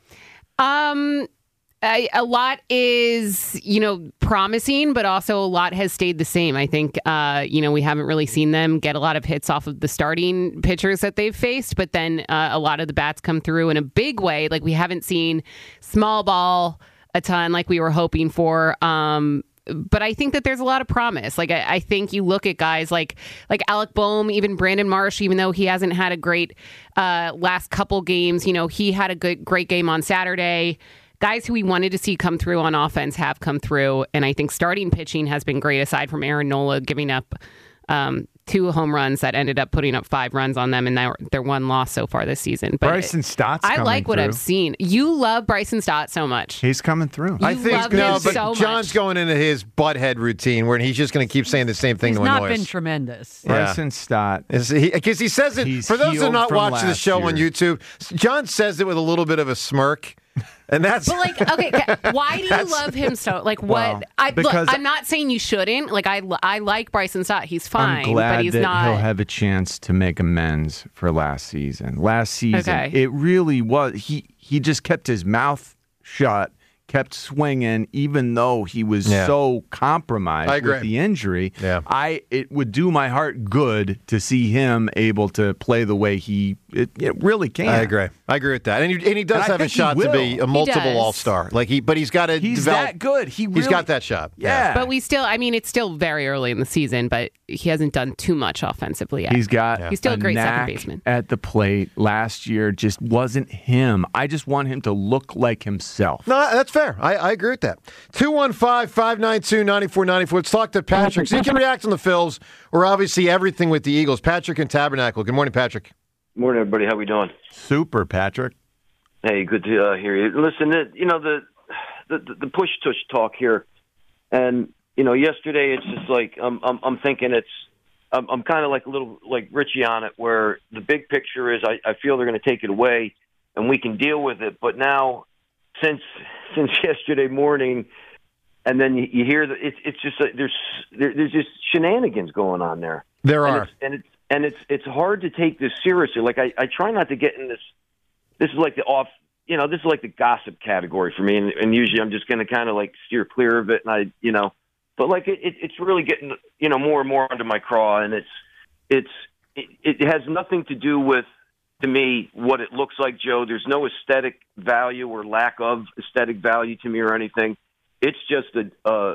Um, I, a lot is, you know, promising, but also a lot has stayed the same. I think, uh, you know, we haven't really seen them get a lot of hits off of the starting pitchers that they've faced, but then uh, a lot of the bats come through in a big way. Like we haven't seen small ball a ton like we were hoping for. Um, but I think that there's a lot of promise. Like I, I think you look at guys like like Alec Boehm, even Brandon Marsh, even though he hasn't had a great uh, last couple games, you know, he had a good great game on Saturday. Guys who we wanted to see come through on offense have come through, and I think starting pitching has been great. Aside from Aaron Nola giving up um, two home runs that ended up putting up five runs on them, and their their one loss so far this season. But Bryson Stott's I coming like what through. I've seen. You love Bryson Stott so much. He's coming through. You I think love no, him but so John's much. going into his butthead routine where he's just going to keep saying the same thing He's to not annoy been us. tremendous. Yeah. Bryson Stott. Because he, 'cause he says it, He's for those who are healed not from watching the last show on year. YouTube, John says it with a little bit of a smirk. And that's. But like, okay, ca- why do you love him so? Like, what? Well, I look. because- I'm not saying you shouldn't. Like, I I like Bryson Stott. He's fine, I'm glad but he's that not. he'll have a chance to make amends for last season. Last season, Okay. it really was. He he just kept his mouth shut, kept swinging, even though he was Yeah. so compromised I agree. with the injury. Yeah. I it would do my heart good to see him able to play the way he it, it really can. I agree. I agree with that. And he, and he does And I have a think he shot to be will. a multiple does. All Star. Like he, but he's got to He's develop. that good. He He's really, got that shot. Yeah. But we still. I mean, it's still very early in the season, but he hasn't done too much offensively yet. He's got He's still a great second knack baseman. at the plate. Last year just wasn't him. I just want him to look like himself. No, that's fair. I, I agree with that. two one five, five nine two, nine four nine four. Let's talk to Patrick. So you can react on the Phils or obviously everything with the Eagles. Patrick and Tabernacle. Good morning, Patrick. Morning, everybody. How we doing? Super, Patrick. Hey, good to uh, hear you. Listen, it, you know the the, the push tush talk here, and you know yesterday it's just like I'm I'm, I'm thinking it's I'm, I'm kind of like a little like Richie on it, where the big picture is I, I feel they're going to take it away, and we can deal with it. But now, since since yesterday morning, and then you, you hear that it's it's just like there's there, there's just shenanigans going on there. There and are. it's, and it's and it's it's hard to take this seriously. Like I, I try not to get in this. This is like the off, you know, this is like the gossip category for me, and, and usually I'm just going to kind of like steer clear of it, and I, you know, but like it, it, it's really getting, you know, more and more under my craw, and it's it's it, it has nothing to do with, to me, what it looks like, Joe. There's no aesthetic value or lack of aesthetic value to me or anything. It's just a a,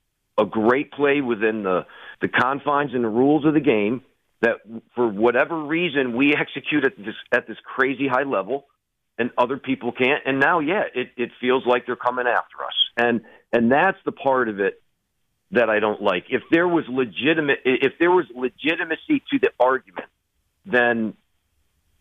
a great play within the the confines and the rules of the game that, for whatever reason, we execute at this at this crazy high level, and other people can't. And now, yeah, it, it feels like they're coming after us, and and that's the part of it that I don't like. If there was legitimate, if there was legitimacy to the argument, then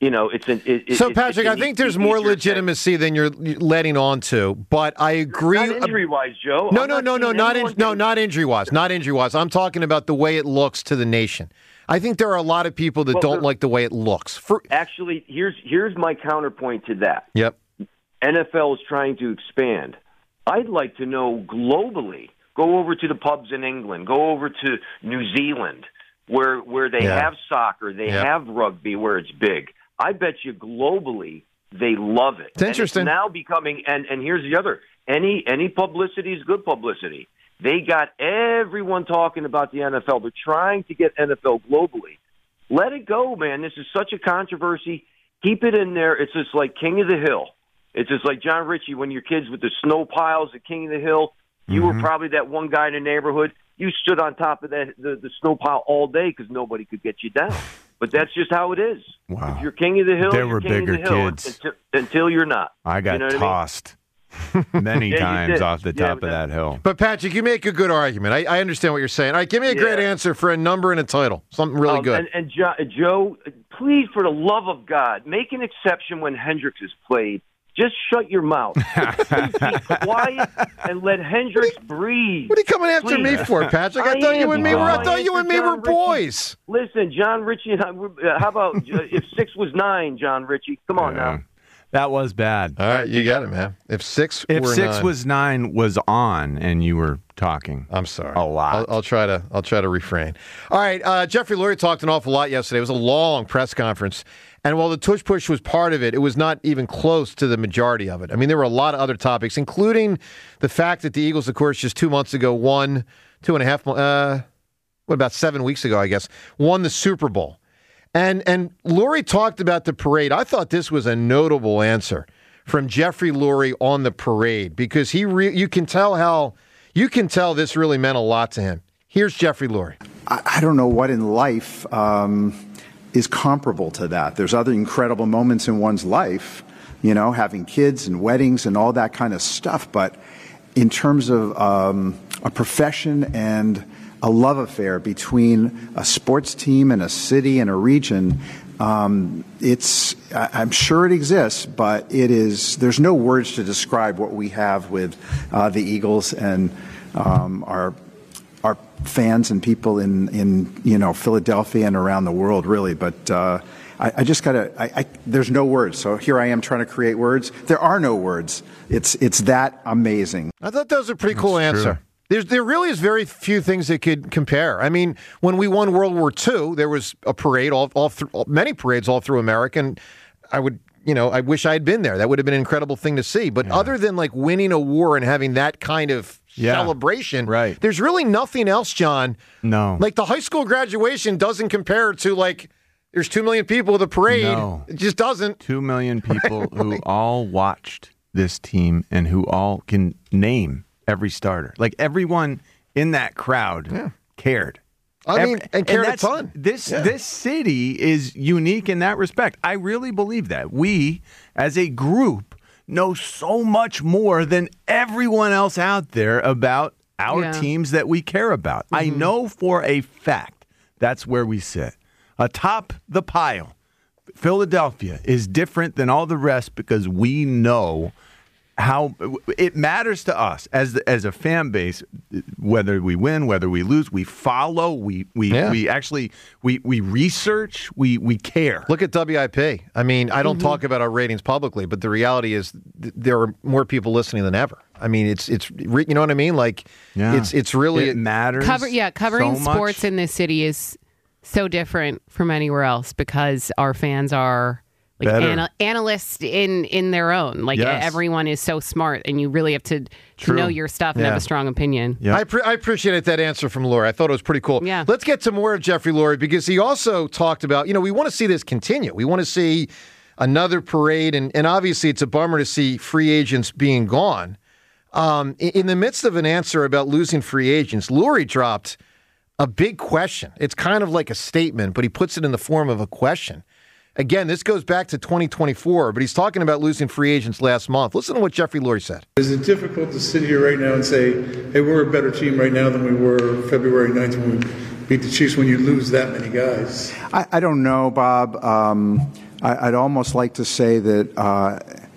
you know, it's an. It, it, so, it's, Patrick, it's I think there's more legitimacy than you're letting on to, but I agree. Not injury-wise, Joe. No, I'm no, not no, no, seeing not in, anyone no, getting- not injury-wise, not injury-wise. I'm talking about the way it looks to the nation. I think there are a lot of people that Well, don't there- like the way it looks. For Actually, here's here's my counterpoint to that. Yep. N F L is trying to expand. I'd like to know globally. Go over to the pubs in England. Go over to New Zealand, where where they Yeah. have soccer, they Yeah. have rugby, where it's big. I bet you globally they love it. It's interesting. And it's now becoming. And and here's the other. Any any publicity is good publicity. They got everyone talking about the N F L. They're trying to get N F L globally. Let it go, man. This is such a controversy. Keep it in there. It's just like King of the Hill. It's just like John Ritchie when your kids with the snow piles at King of the Hill. You Mm-hmm. were probably that one guy in the neighborhood. You stood on top of that the, the snow pile all day because nobody could get you down. But that's just how it is. Wow. If you're King of the Hill, There you're were King bigger of the Hill kids. Until, until you're not. I got You know what I mean? tossed many Yeah, you times did. off the Yeah, top but of that hill. But, Patrick, you make a good argument. I, I understand what you're saying. All right, give me a great Yeah. answer for a number and a title. Something really Um, good. And, and jo- Joe, please, for the love of God, make an exception when Hendricks is played. Just shut your mouth. Please be quiet and let Hendricks breathe. What are you coming after Please. me for, Patrick? I, thought am you and me were. I because thought you and me John were Ritchie- boys. Listen, John Ritchie and I, we're- uh, how about uh, if six was nine, John Ritchie? Come on Yeah. now. That was bad. All right, you got it, man. If six, If were six nine, was nine was on and you were talking, I'm sorry. a lot. I'll, I'll try to. I'll try to refrain. All right, uh, Jeffrey Lurie talked an awful lot yesterday. It was a long press conference, and while the tush push was part of it, it was not even close to the majority of it. I mean, there were a lot of other topics, including the fact that the Eagles, of course, just two months ago won two and a half. Uh, what about seven weeks ago? I guess won the Super Bowl, and and Lurie talked about the parade. I thought this was a notable answer from Jeffrey Lurie on the parade because he re- you can tell how you can tell this really meant a lot to him. Here's Jeffrey Lurie. I, I don't know what in life um, is comparable to that. There's other incredible moments in one's life, you know, having kids and weddings and all that kind of stuff. But in terms of um, a profession and a love affair between a sports team and a city and a region, um, it's, I- I'm sure it exists, but it is, there's no words to describe what we have with uh, the Eagles and um, our our fans and people in, in you know Philadelphia and around the world, really. But uh, I, I just gotta. I, I, there's no words. So here I am trying to create words. There are no words. It's it's that amazing. I thought that was a pretty cool That's answer. true. There's, there really is very few things that could compare. I mean, when we won World War Two, there was a parade, all, all through, many parades all through America, and I would, you know, I wish I had been there. That would have been an incredible thing to see. But other than like winning a war and having that kind of Yeah. celebration, Right. there's really nothing else, John. No. Like the high school graduation doesn't compare to like there's two million people at the parade. No. It just doesn't. Two million people who all watched this team and who all can name every starter. Like everyone in that crowd cared. I Every- mean, and cared a that's- ton. This Yeah. this city is unique in that respect. I really believe that. We, as a group, know so much more than everyone else out there about our Yeah. teams that we care about. I know for a fact that's where we sit. Atop the pile, Philadelphia is different than all the rest because we know how it matters to us as the, as a fan base, whether we win, whether we lose, we follow, we we, Yeah. we actually we we research, we we care. Look at W I P. I mean, I don't talk about our ratings publicly, but the reality is th- there are more people listening than ever. I mean, it's it's re- you know what I mean? Like Yeah. it's it's really it matters. Cover, yeah, covering so much. sports in this city is so different from anywhere else because our fans are like Better. ana- analysts in in their own. Like Yes. everyone is so smart, and you really have to, to True. know your stuff and Yeah. have a strong opinion. Yep. I, pre- I appreciate that answer from Lurie. I thought it was pretty cool. Yeah. Let's get to more of Jeffrey Lurie because he also talked about, you know, we want to see this continue. We want to see another parade, and, and obviously it's a bummer to see free agents being gone. Um, in, in the midst of an answer about losing free agents, Lurie dropped a big question. It's kind of like a statement, but he puts it in the form of a question. Again, this goes back to twenty twenty-four, but he's talking about losing free agents last month. Listen to what Jeffrey Lurie said. Is it difficult to sit here right now and say, hey, we're a better team right now than we were February ninth when we beat the Chiefs when you lose that many guys? I, I don't know, Bob. Um, I, I'd almost like to say that uh,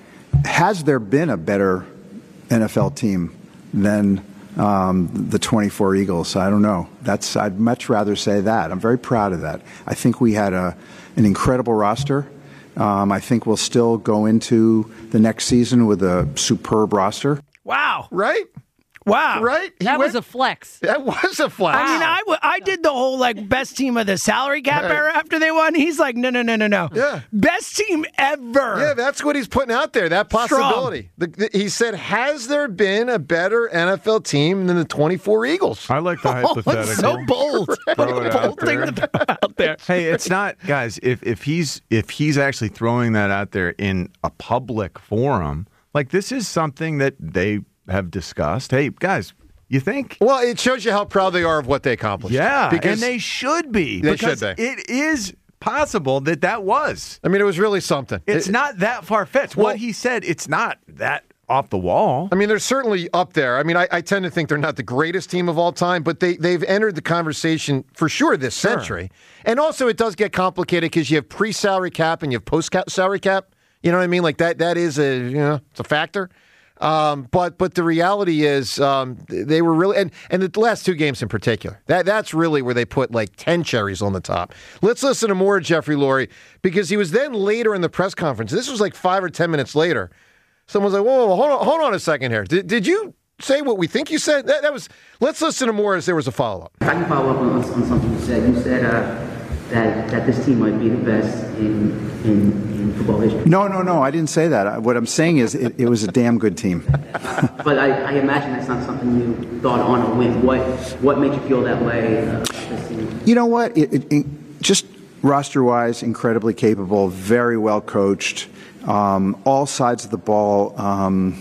has there been a better N F L team than um, the twenty-four Eagles? I don't know. That's I'd much rather say that. I'm very proud of that. I think we had a an incredible roster. Um, I think we'll still go into the next season with a superb roster. Wow. Right? Wow. Right? He That went- was a flex. That was a flex. I mean, I, w- I did the whole like best team of the salary cap era after they won. He's like, no, no, no, no, no. Yeah. Best team ever. Yeah, that's what he's putting out there, that possibility. The, the, he said, has there been a better N F L team than the twenty-four Eagles? I like the Oh, hypothetical. it's so bold. Throw it out Bold thing there. to throw out there. Hey, it's not, guys. If if he's if he's actually throwing that out there in a public forum, like this is something that they have discussed. Hey, guys, you think? Well, it shows you how proud they are of what they accomplished. Yeah, because and they should be. They because should be. It is possible that that was. I mean, it was really something. It's It- not that far fetched. Well- what he said, it's not that off the wall. I mean, they're certainly up there. I mean, I, I tend to think they're not the greatest team of all time, but they, they've entered the conversation for sure this Sure. century. And also, it does get complicated because you have pre-salary cap and you have post-salary cap. You know what I mean? Like that. That is a you know, it's a factor. Um, but but the reality is, um, they were really and and the last two games in particular. That that's really where they put like ten cherries on the top. Let's listen to more of Jeffrey Lurie because he was then later in the press conference. This was like five or ten minutes later. Someone's like, whoa, whoa, whoa, hold on, hold on a second here. Did, did you say what we think you said? That, that was. Let's listen to more as there was a follow-up. If I can follow up on, on something you said. You said uh, that that this team might be the best in in, in football history. No, no, no. I didn't say that. I- What I'm saying is it, it was a damn good team. But I, I imagine that's not something you thought on a whim. What what made you feel that way? Uh, this team? You know what? It, it, it, just roster-wise, incredibly capable, very well coached. Um, all sides of the ball. Um,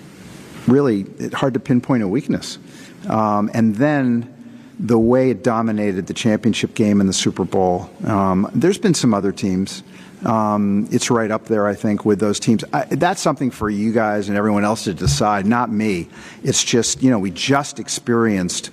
really, it, hard to pinpoint a weakness. Um, and then the way it dominated the championship game and the Super Bowl. Um, there's been some other teams. Um, it's right up there, I think, with those teams. I, that's something for you guys and everyone else to decide, not me. It's just, you know, we just experienced,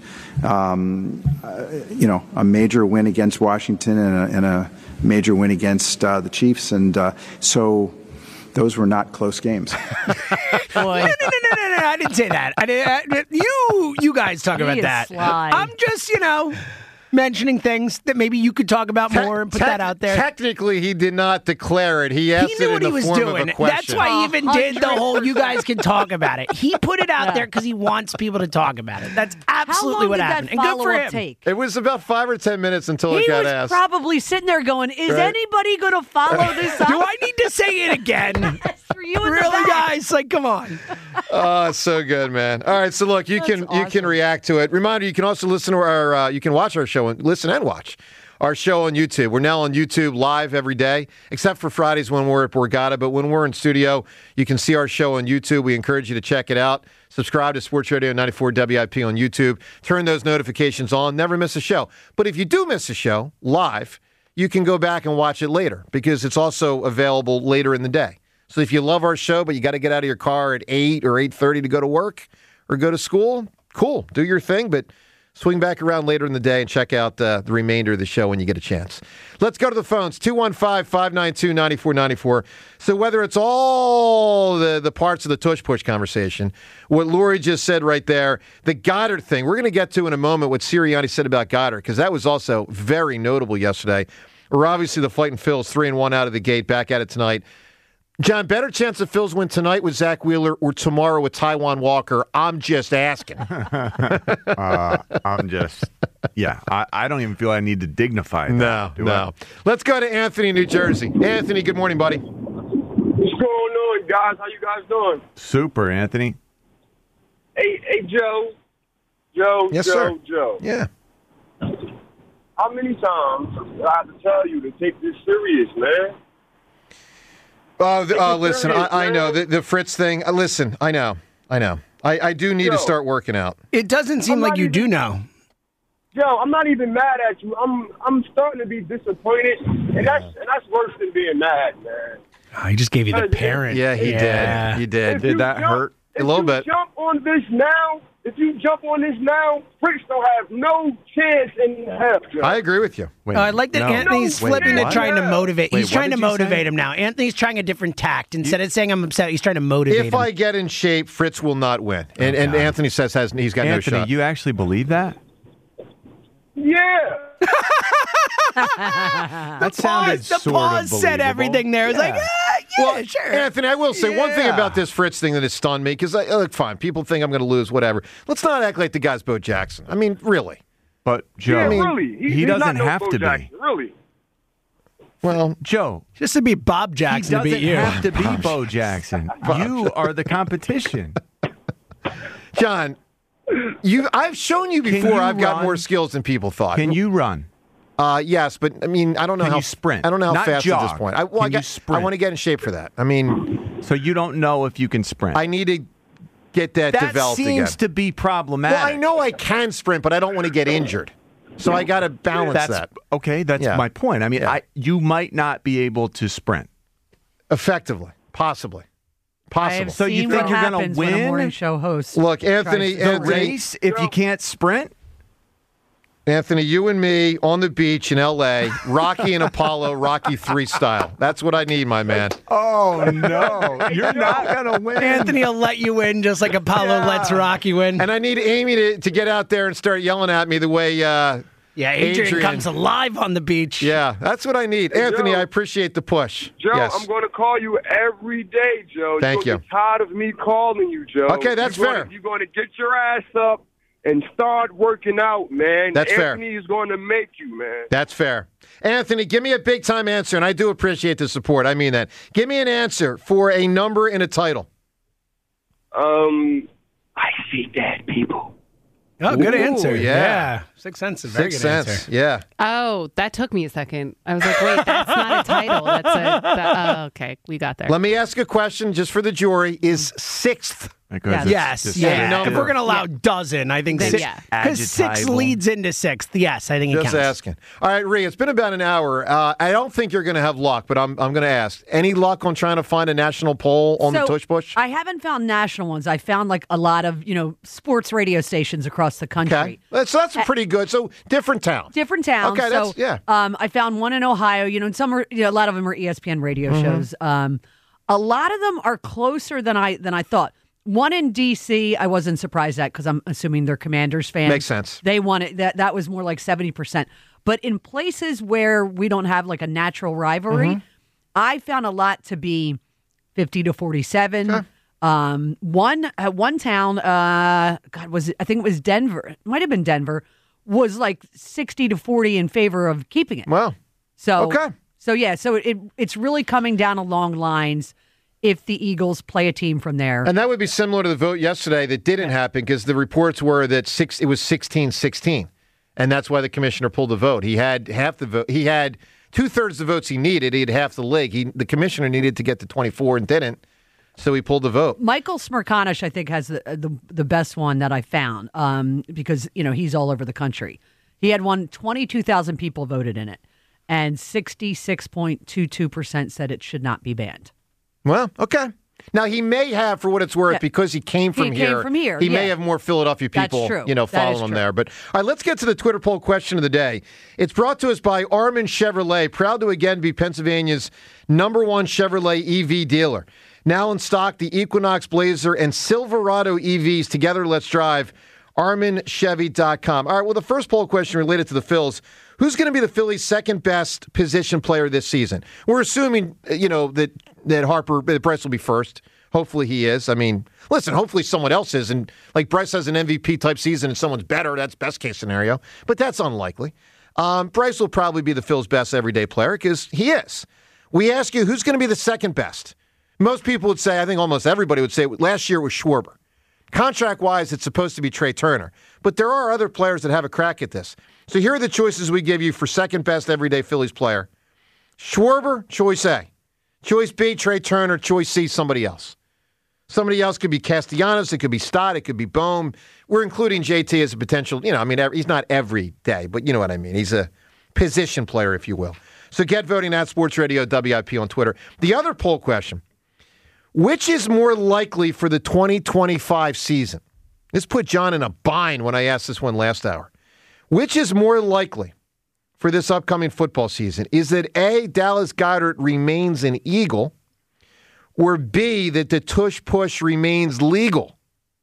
um, uh, you know, a major win against Washington and a, and a major win against uh, the Chiefs. And uh, so those were not close games. No, no, no, no, no, no, I didn't say that. I did, I, you, you guys talk He about is that. sly. I'm just, you know, mentioning things that maybe you could talk about more and put Te- that out there. Technically, he did not declare it. He asked He knew it in what the he was form doing. of a question. That's why he even did the whole "you guys can talk about it." He put it out Yeah. there because he wants people to talk about it. That's How absolutely long what did happened. that And good for follow-up him. take? It was about five or ten minutes until He it got was asked. probably sitting there going, "Is Right. anybody going to follow this up?" Do I need to say it again? That's for you in the Really, back. guys? Like, come on. Oh, it's so good, man. All right, so look, you That's can you can awesome. react to it. Reminder: you can also listen to our, uh, you can watch our show and listen and watch our show on YouTube. We're now on YouTube live every day, except for Fridays when we're at Borgata. But when we're in studio, you can see our show on YouTube. We encourage you to check it out. Subscribe to Sports Radio ninety-four W I P on YouTube. Turn those notifications on. Never miss a show. But if you do miss a show live, you can go back and watch it later because it's also available later in the day. So if you love our show, but you got to get out of your car at eight or eight thirty to go to work or go to school, cool. Do your thing, but swing back around later in the day and check out uh, the remainder of the show when you get a chance. Let's go to the phones, two one five, five nine two, nine four nine four. So whether it's all the, the parts of the tush push conversation, what Lurie just said right there, the Goddard thing, we're going to get to in a moment what Sirianni said about Goddard, because that was also very notable yesterday. We're obviously the Fighting Phils, three and one out of the gate, back at it tonight. John, better chance the Phils win tonight with Zach Wheeler or tomorrow with Taiwan Walker? I'm just asking. uh, I'm just, yeah, I, I don't even feel I need to dignify that. No, do no. Let's go to Anthony, New Jersey. Anthony, good morning, buddy. What's going on, guys? How you guys doing? I? Super, Anthony. Hey, hey, Joe. Joe, Yes, Joe, sir. Joe. Yeah. How many times do I have to tell you to take this serious, man? Uh, th- uh, listen, serious, I, I man. know the, the Fritz thing. Uh, listen, I know, I know. I, I do need to Yo. start working out. It doesn't seem I'm like not you even- do know. Joe, I'm not even mad at you. I'm I'm starting to be disappointed, and that's and that's worse than being mad, man. Oh, he just gave you the Because it- parent. Yeah, he Yeah. did. He did. If Did you that jump- hurt? If A little you bit. jump on this now, if you jump on this now, Fritz don't have no chance in hell, Joe. I agree with you. Oh, I like that no. Anthony's Wait, flipping what? to trying to motivate. Wait, he's what trying to did you motivate say? him now. Anthony's trying a different tact. Instead of saying I'm upset, he's trying to motivate If him. I get in shape, Fritz will not win. And, Oh, and God. Anthony says has he's got Anthony, no shot. you actually believe that? Yeah. That sounded the sort pause of said believable. everything there. It's like, Yeah. ah, yeah, Well, sure. Anthony, I will say one thing Yeah. about this Fritz thing that has stunned me, because, look, fine, people think I'm going to lose, whatever. Let's not act like the guy's Bo Jackson. I mean, really. But Joe, Yeah, I mean, really. He, he he's doesn't not no have Bo to be. Jackson, Really. Well, Joe, Just to be Bob he Jackson to doesn't beat you. have to be Bo Jackson. You are the competition. John, you I've shown you Can before you I've got run? more skills than people thought. Can you run? Uh, yes, but I mean, I don't know Can how you sprint? I don't know how Not fast at this jog. point. I, well, Can I, you got, I sprint? want to get in shape for that. I mean, So you don't know if you can sprint. I need to get that, that developed seems again. to be problematic. Well, I know I can sprint, but I don't want to get injured. So I got to balance That's that okay. That's Yeah. my point. I mean, Yeah. I you might not be able to sprint. effectively, possibly, I possible. have So you seen think what you're gonna happens when a win? morning show host. Look, Anthony, tries to- The Anthony, race, if you can't sprint, Anthony, you and me on the beach in L A, Rocky and Apollo, Rocky three style. That's what I need, my man. oh no, you're not gonna win. Anthony will let you win just like Apollo lets Rocky win. And I need Amy to, to get out there and start yelling at me the way. Uh, yeah, Adrian, Adrian- comes alive on the beach. yeah, that's what I need. Anthony, Joe. I appreciate the push. Joe, yes. I'm going to call you every day, Joe. Thank You're you. gonna get tired of me calling you, Joe. Okay, that's you're gonna, fair. You're going to get your ass up and start working out, man. That's fair. Anthony is going to make you, man. That's fair. Anthony, give me a big time answer, and I do appreciate the support. I mean that. Give me an answer for a number and a title. Um, I see dead people. Oh, good Ooh, answer. yeah. Sixth Sense is a very Sixth good Sense. answer. Yeah. Oh, that took me a second. I was like, wait, that's not a title. That's a. That, oh, okay, we got there. Let me ask a question just for the jury. Is sixth? Because Yes. it's Yes, just yeah. number. If we're going to allow dozen, I think Then six. yeah. Because six Adjectival. leads into sixth. Yes, I think it Just counts. asking. All right, Rhea, it's been about an hour. Uh, I don't think you're going to have luck, but I'm, I'm going to ask. Any luck on trying to find a national poll on the So, tush push? I haven't found national ones. I found like a lot of, you know, sports radio stations across the country. Okay. That's, that's pretty good. So, different town. Different towns. Okay, that's- so, yeah. Um, I found one in Ohio. You know, and some are, you know, a lot of them are E S P N radio Mm-hmm. shows. Um, a lot of them are closer than I than I thought. One in D C, I wasn't surprised at because I'm assuming they're Commanders fans. Makes sense. They won it. That that was more like seventy percent. But in places where we don't have like a natural rivalry, Mm-hmm. I found a lot to be fifty to forty-seven. Um, one uh, one town, uh, God, was it? I think it was Denver. It might have been Denver. Was like sixty to forty in favor of keeping it. Wow. So Okay. So yeah, so it, it it's really coming down along lines. If the Eagles play a team from there, And that would be similar to the vote yesterday that didn't happen because the reports were that six it was sixteen sixteen. And that's why the commissioner pulled the vote. He had half the vote. He had two-thirds of the votes he needed. He had half the league. He, the commissioner needed to get to twenty-four and didn't. So he pulled the vote. Michael Smerconish, I think, has the the, the best one that I found um, because you know he's all over the country. He had one twenty-two thousand people voted in it, and sixty-six point two two percent said it should not be banned. Well, okay. Now he may have, for what it's worth, Yeah. because he came from He here. came from here, He may yeah. have more Philadelphia That's people, true. you know, That is following him true. there. But all right, let's get to the Twitter poll question of the day. It's brought to us by Armin Chevrolet, proud to again be Pennsylvania's number one Chevrolet E V dealer. Now in stock, the Equinox Blazer and Silverado E Vs. Together, let's drive. Armin Chevy dot com. All right, well, the first poll question related to the Phils. Who's going to be the Phillies' second best position player this season? We're assuming, you know, that that Harper, that Bryce will be first. Hopefully he is. I mean, listen, hopefully someone else is. And like Bryce has an M V P type season and someone's better. That's best case scenario. But that's unlikely. Um, Bryce will probably be the Phil's best everyday player because he is. We ask you, who's going to be the second best? Most people would say, I think almost everybody would say, last year it was Schwarber. Contract-wise, it's supposed to be Trey Turner. But there are other players that have a crack at this. So here are the choices we give you for second best everyday Phillies player. Schwarber, choice A. Choice B, Trey Turner. Choice C, somebody else. Somebody else could be Castellanos. It could be Stott. It could be Bohm. We're including J T as a potential, you know, I mean, he's not every day, but you know what I mean. He's a position player, if you will. So get voting at Sports Radio W I P on Twitter. The other poll question, which is more likely for the twenty twenty-five season? This put John in a bind when I asked this one last hour. Which is more likely for this upcoming football season? Is that A, Dallas Goedert remains an Eagle, or B, that the tush-push remains legal?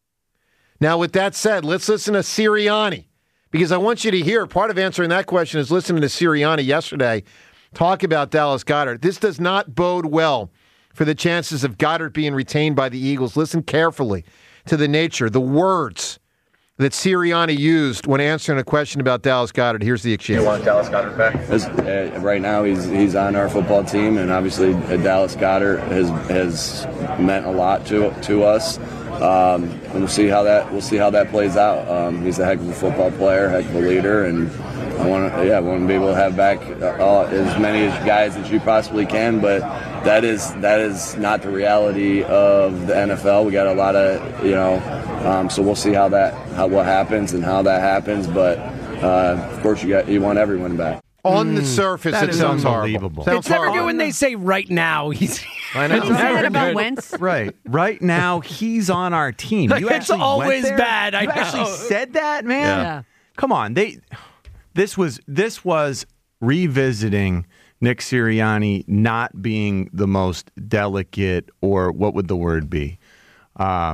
Now, with that said, let's listen to Sirianni, because I want you to hear, part of answering that question is listening to Sirianni yesterday talk about Dallas Goedert. This does not bode well for the chances of Goedert being retained by the Eagles. Listen carefully to the nature, the words that Sirianni used when answering a question about Dallas Goedert. Here's the exchange. You want Dallas Goedert back? As, uh, right now, he's he's on our football team, and obviously uh, Dallas Goedert has has meant a lot to to us. Um, and we'll see how that we'll see how that plays out. Um, he's a heck of a football player, heck of a leader, and I want to yeah want to be able to have back uh, as many guys as you possibly can. But that is that is not the reality of the N F L. We got a lot of you know, um, so we'll see how that how what happens and how that happens. But uh, of course, you got you want everyone back. On the surface, That it is sounds unbelievable. horrible. Sounds It's never horrible. good when they say right now. He's. I know. Did you say that about Wentz? Right. Right now, he's on our team. Like, You it's actually always went there? bad, I You know. actually said that, man? Yeah. Yeah. Come on. They this was this was revisiting Nick Sirianni not being the most delicate, or what would the word be? Uh,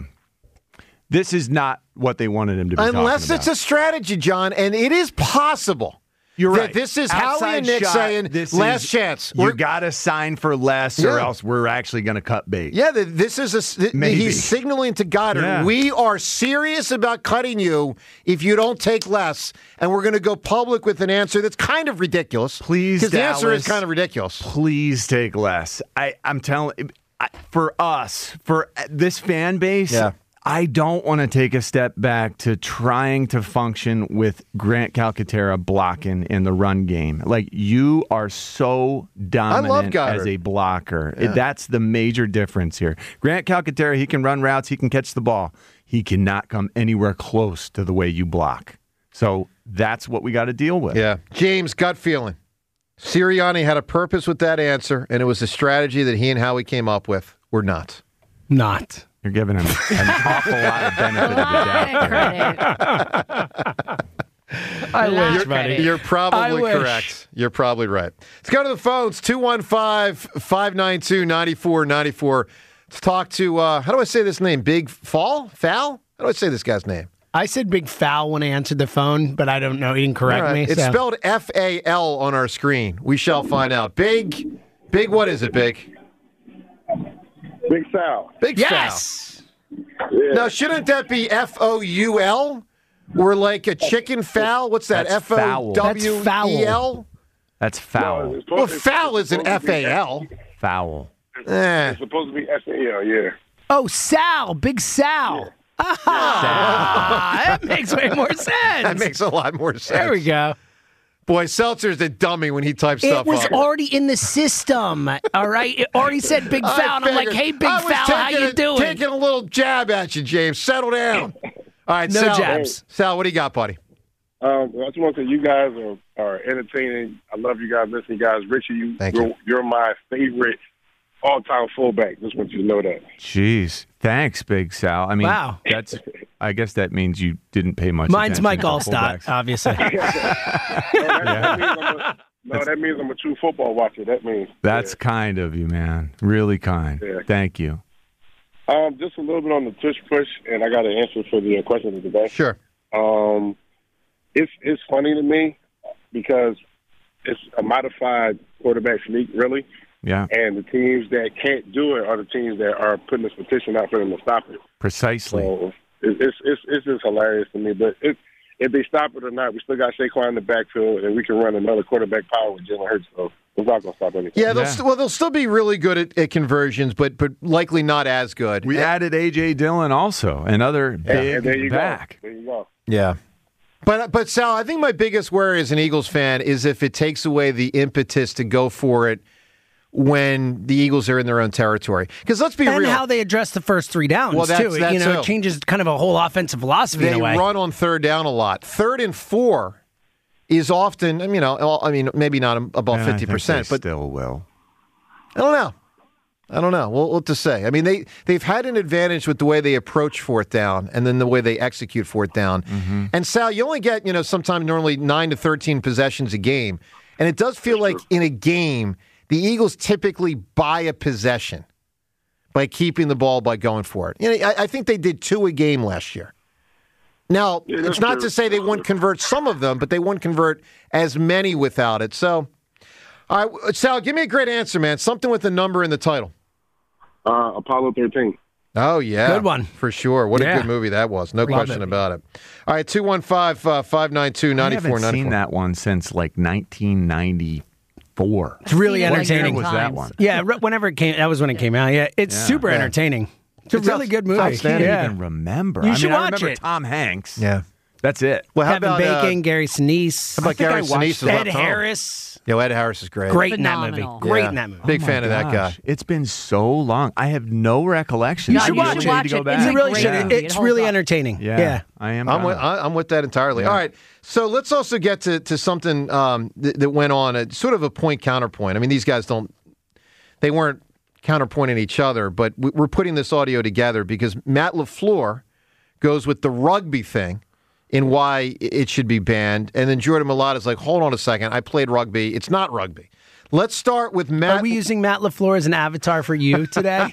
this is not what they wanted him to be Unless talking it's about. a strategy, John, and it is possible. You're that right. this is Howie Outside and Nick shot, saying, this last is- chance. You We're- got to sign for less, or Yeah. else we're actually going to cut bait. Yeah, th- this is a. th- Maybe. He's signaling to Goddard, Yeah. we are serious about cutting you if you don't take less, and we're going to go public with an answer that's kind of ridiculous. Please, because the answer is Dallas, kind of ridiculous. Please take less. I, I'm telling I, for us, for this fan base, Yeah. I don't want to take a step back to trying to function with Grant Calcaterra blocking in the run game. Like, you are so dominant Goddard. as a blocker. Yeah. That's the major difference here. Grant Calcaterra, he can run routes, he can catch the ball. He cannot come anywhere close to the way you block. So that's what we got to deal with. Yeah. James, gut feeling. Sirianni had a purpose with that answer, and it was a strategy that he and Howie came up with. We're not. Not. You're giving him an awful lot of benefit of the doubt. I wish, You're, buddy. you're I probably wish. correct. You're probably right. Let's go to the phones. two one five, five nine two, nine four nine four. Let's talk to, uh, how do I say this name? Big Fall? Foul? How do I say this guy's name? I said big foul when I answered the phone, but I don't know. He didn't correct All right. me. It's so. spelled F A L on our screen. We shall find out. Big, big, what is it, Big? Big Sal. Big Yes. Foul. Now, shouldn't that be F O U L? Or like a chicken foul? What's that? That's F O W That's foul. E L? That's foul. it's Well, supposed- foul it's isn't supposed to F be A L. Foul. Eh. It's supposed to be S A L, yeah. Oh, Sal. Big Sal. Ah, that makes way more sense. That makes a lot more sense. There we go. Boy, Seltzer's a dummy when he types It stuff was up. already in the system. All right. It already said big I foul. And I'm like, figured- hey, big I was foul, how taking you a- doing? Taking a little jab at you, James. Settle down. All right, No Sal. jabs. Sal, what do you got, buddy? Um, I just want to say you guys are, are entertaining. I love you guys. Listen, guys. Richie, you, Thank you're, you. you're my favorite all-time fullback. Just want you to know that. Jeez. Thanks, Big Sal. I mean, Wow. that's. I guess that means you didn't pay much Mine's attention Mike to Allstott, fullbacks. obviously. no, that, that means I'm a, no, that means I'm a true football watcher. That means That's kind of you, man. Really kind. Yeah. Thank you. Um, just a little bit on the tush push, and I got an answer for the question of the day. Sure. Um, it's it's funny to me because it's a modified quarterback sneak, really. Yeah. And the teams that can't do it are the teams that are putting this petition out for them to stop it. Precisely. So it, it's it's it's just hilarious to me. But it, if they stop it or not, we still got Saquon in the backfield, and we can run another quarterback power with Jalen Hurts. So it's not going to stop anything. Yeah, they'll st- well, they'll still be really good at, at conversions, but but likely not as good. We added A J Dillon also, another Yeah, big and there you back. go. There you go. Yeah. But, but Sal, I think my biggest worry as an Eagles fan is if it takes away the impetus to go for it when the Eagles are in their own territory. Because let's be and real. how they address the first three downs, Well, that's- too. that's you know, so. it changes kind of a whole offensive philosophy They in a way. run on third down a lot. Third and four is often, you know, I mean, maybe not above Yeah, I fifty think percent, they but still will. I don't know. I don't know. Well, what to say? I mean, they, they've had an advantage with the way they approach fourth down and then the way they execute fourth down. Mm-hmm. And, Sal, you only get, you know, sometimes normally nine to thirteen possessions a game. And it does feel like in a game, the Eagles typically buy a possession by keeping the ball, by going for it. You know, I, I think they did two a game last year. Now, yeah, it's not true. to say they wouldn't convert some of them, but they wouldn't convert as many without it. So, all right, Sal, give me a great answer, man. Something with a number in the title. Uh, Apollo thirteen. Oh, yeah. Good one. For sure. What yeah. a good movie that was. No Love question it. about it. All right, two one five, five nine two, nine four nine four. I haven't seen that one since like nineteen ninety-four. It's really entertaining. What year was that one? Yeah, whenever it came, that was when it came out. Yeah, it's Yeah. super Yeah. entertaining. It's a It's really outs- good movie. Outstanding. Yeah. I don't even remember. You I should mean, I watch remember it. Tom Hanks. Yeah. That's it. Well, how Kevin about Bacon, uh, Gary Sinise. How about I think I Gary watched Sinise? Ed Left Home? Harris. Yeah, Ed Harris is great. Great in that movie. Phenomenal. Great Yeah. in that movie. Big Oh fan my of that guy. gosh. It's been so long. I have no recollection. You No, should you watch should it. watch to go it. back. It's a You really great should. movie. It It's holds really up. entertaining. Yeah, Yeah. I am. I'm down. with, I- I'm with that entirely. Yeah. All right, so let's also get to, to something um, th- that went on, a, sort of a point counterpoint. I mean, these guys don't, they weren't counterpointing each other, but we- we're putting this audio together because Matt LaFleur goes with the rugby thing in why it should be banned, and then Jordan Mailata's like, hold on a second, I played rugby. It's not rugby. Let's start with Matt. Are we using Matt LaFleur as an avatar for you today?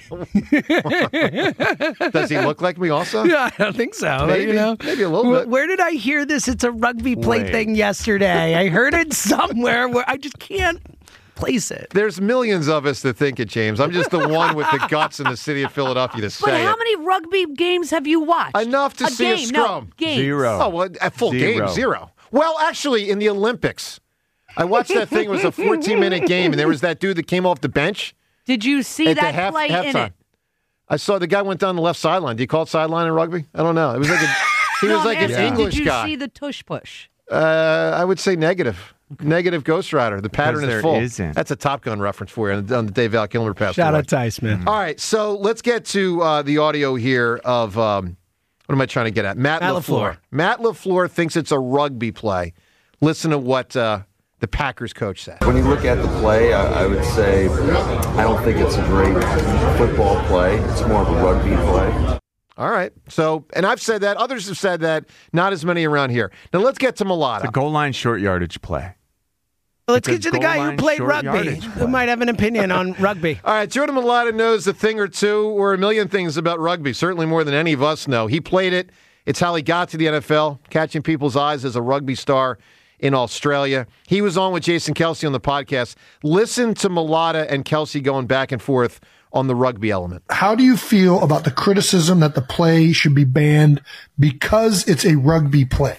Does he look like me also? Yeah, I don't think so. Maybe, you know? maybe a little Wh- bit. Where did I hear this? It's a rugby plate Wait. thing yesterday. I heard it somewhere where I just can't place it. There's millions of us that think it, James. I'm just the one with the guts in the city of Philadelphia to But say how it. many rugby games have you watched? Enough to a see game. a scrum. No, games. Zero. Oh, well, a full Zero. game, zero. Well, actually, in the Olympics, I watched that thing. It was a fourteen-minute game, and there was that dude that came off the bench Did you see at that the half, play in halftime. it? I saw the guy went down the left sideline. Do you call it sideline in rugby? I don't know. It was like a, he No, was I'm like an asking, English Did you guy. see the tush push? Uh, I would say negative. Negative Ghost Rider. The pattern Because is there full. isn't. That's a Top Gun reference for you on the, on the Dave Val Kilmer passed Shout away. out Tice, man. All right, so let's get to uh, the audio here of um, what am I trying to get at? Matt, Matt LaFleur. LaFleur. Matt LaFleur thinks it's a rugby play. Listen to what uh, the Packers coach said. When you look at the play, I, I would say I don't think it's a great football play. It's more of a rugby play. All right. So, and I've said that. Others have said that. Not as many around here. Now let's get to Mailata. The goal line short yardage play. Let's It's get a to the guy goal who line played short rugby, yardage who play. might have an opinion on rugby. All right, Jordan Mailata knows a thing or two or a million things about rugby, certainly more than any of us know. He played it. It's how he got to the N F L, catching people's eyes as a rugby star in Australia. He was on with Jason Kelsey on the podcast. Listen to Mailata and Kelsey going back and forth on the rugby element. How do you feel about the criticism that the play should be banned because it's a rugby play?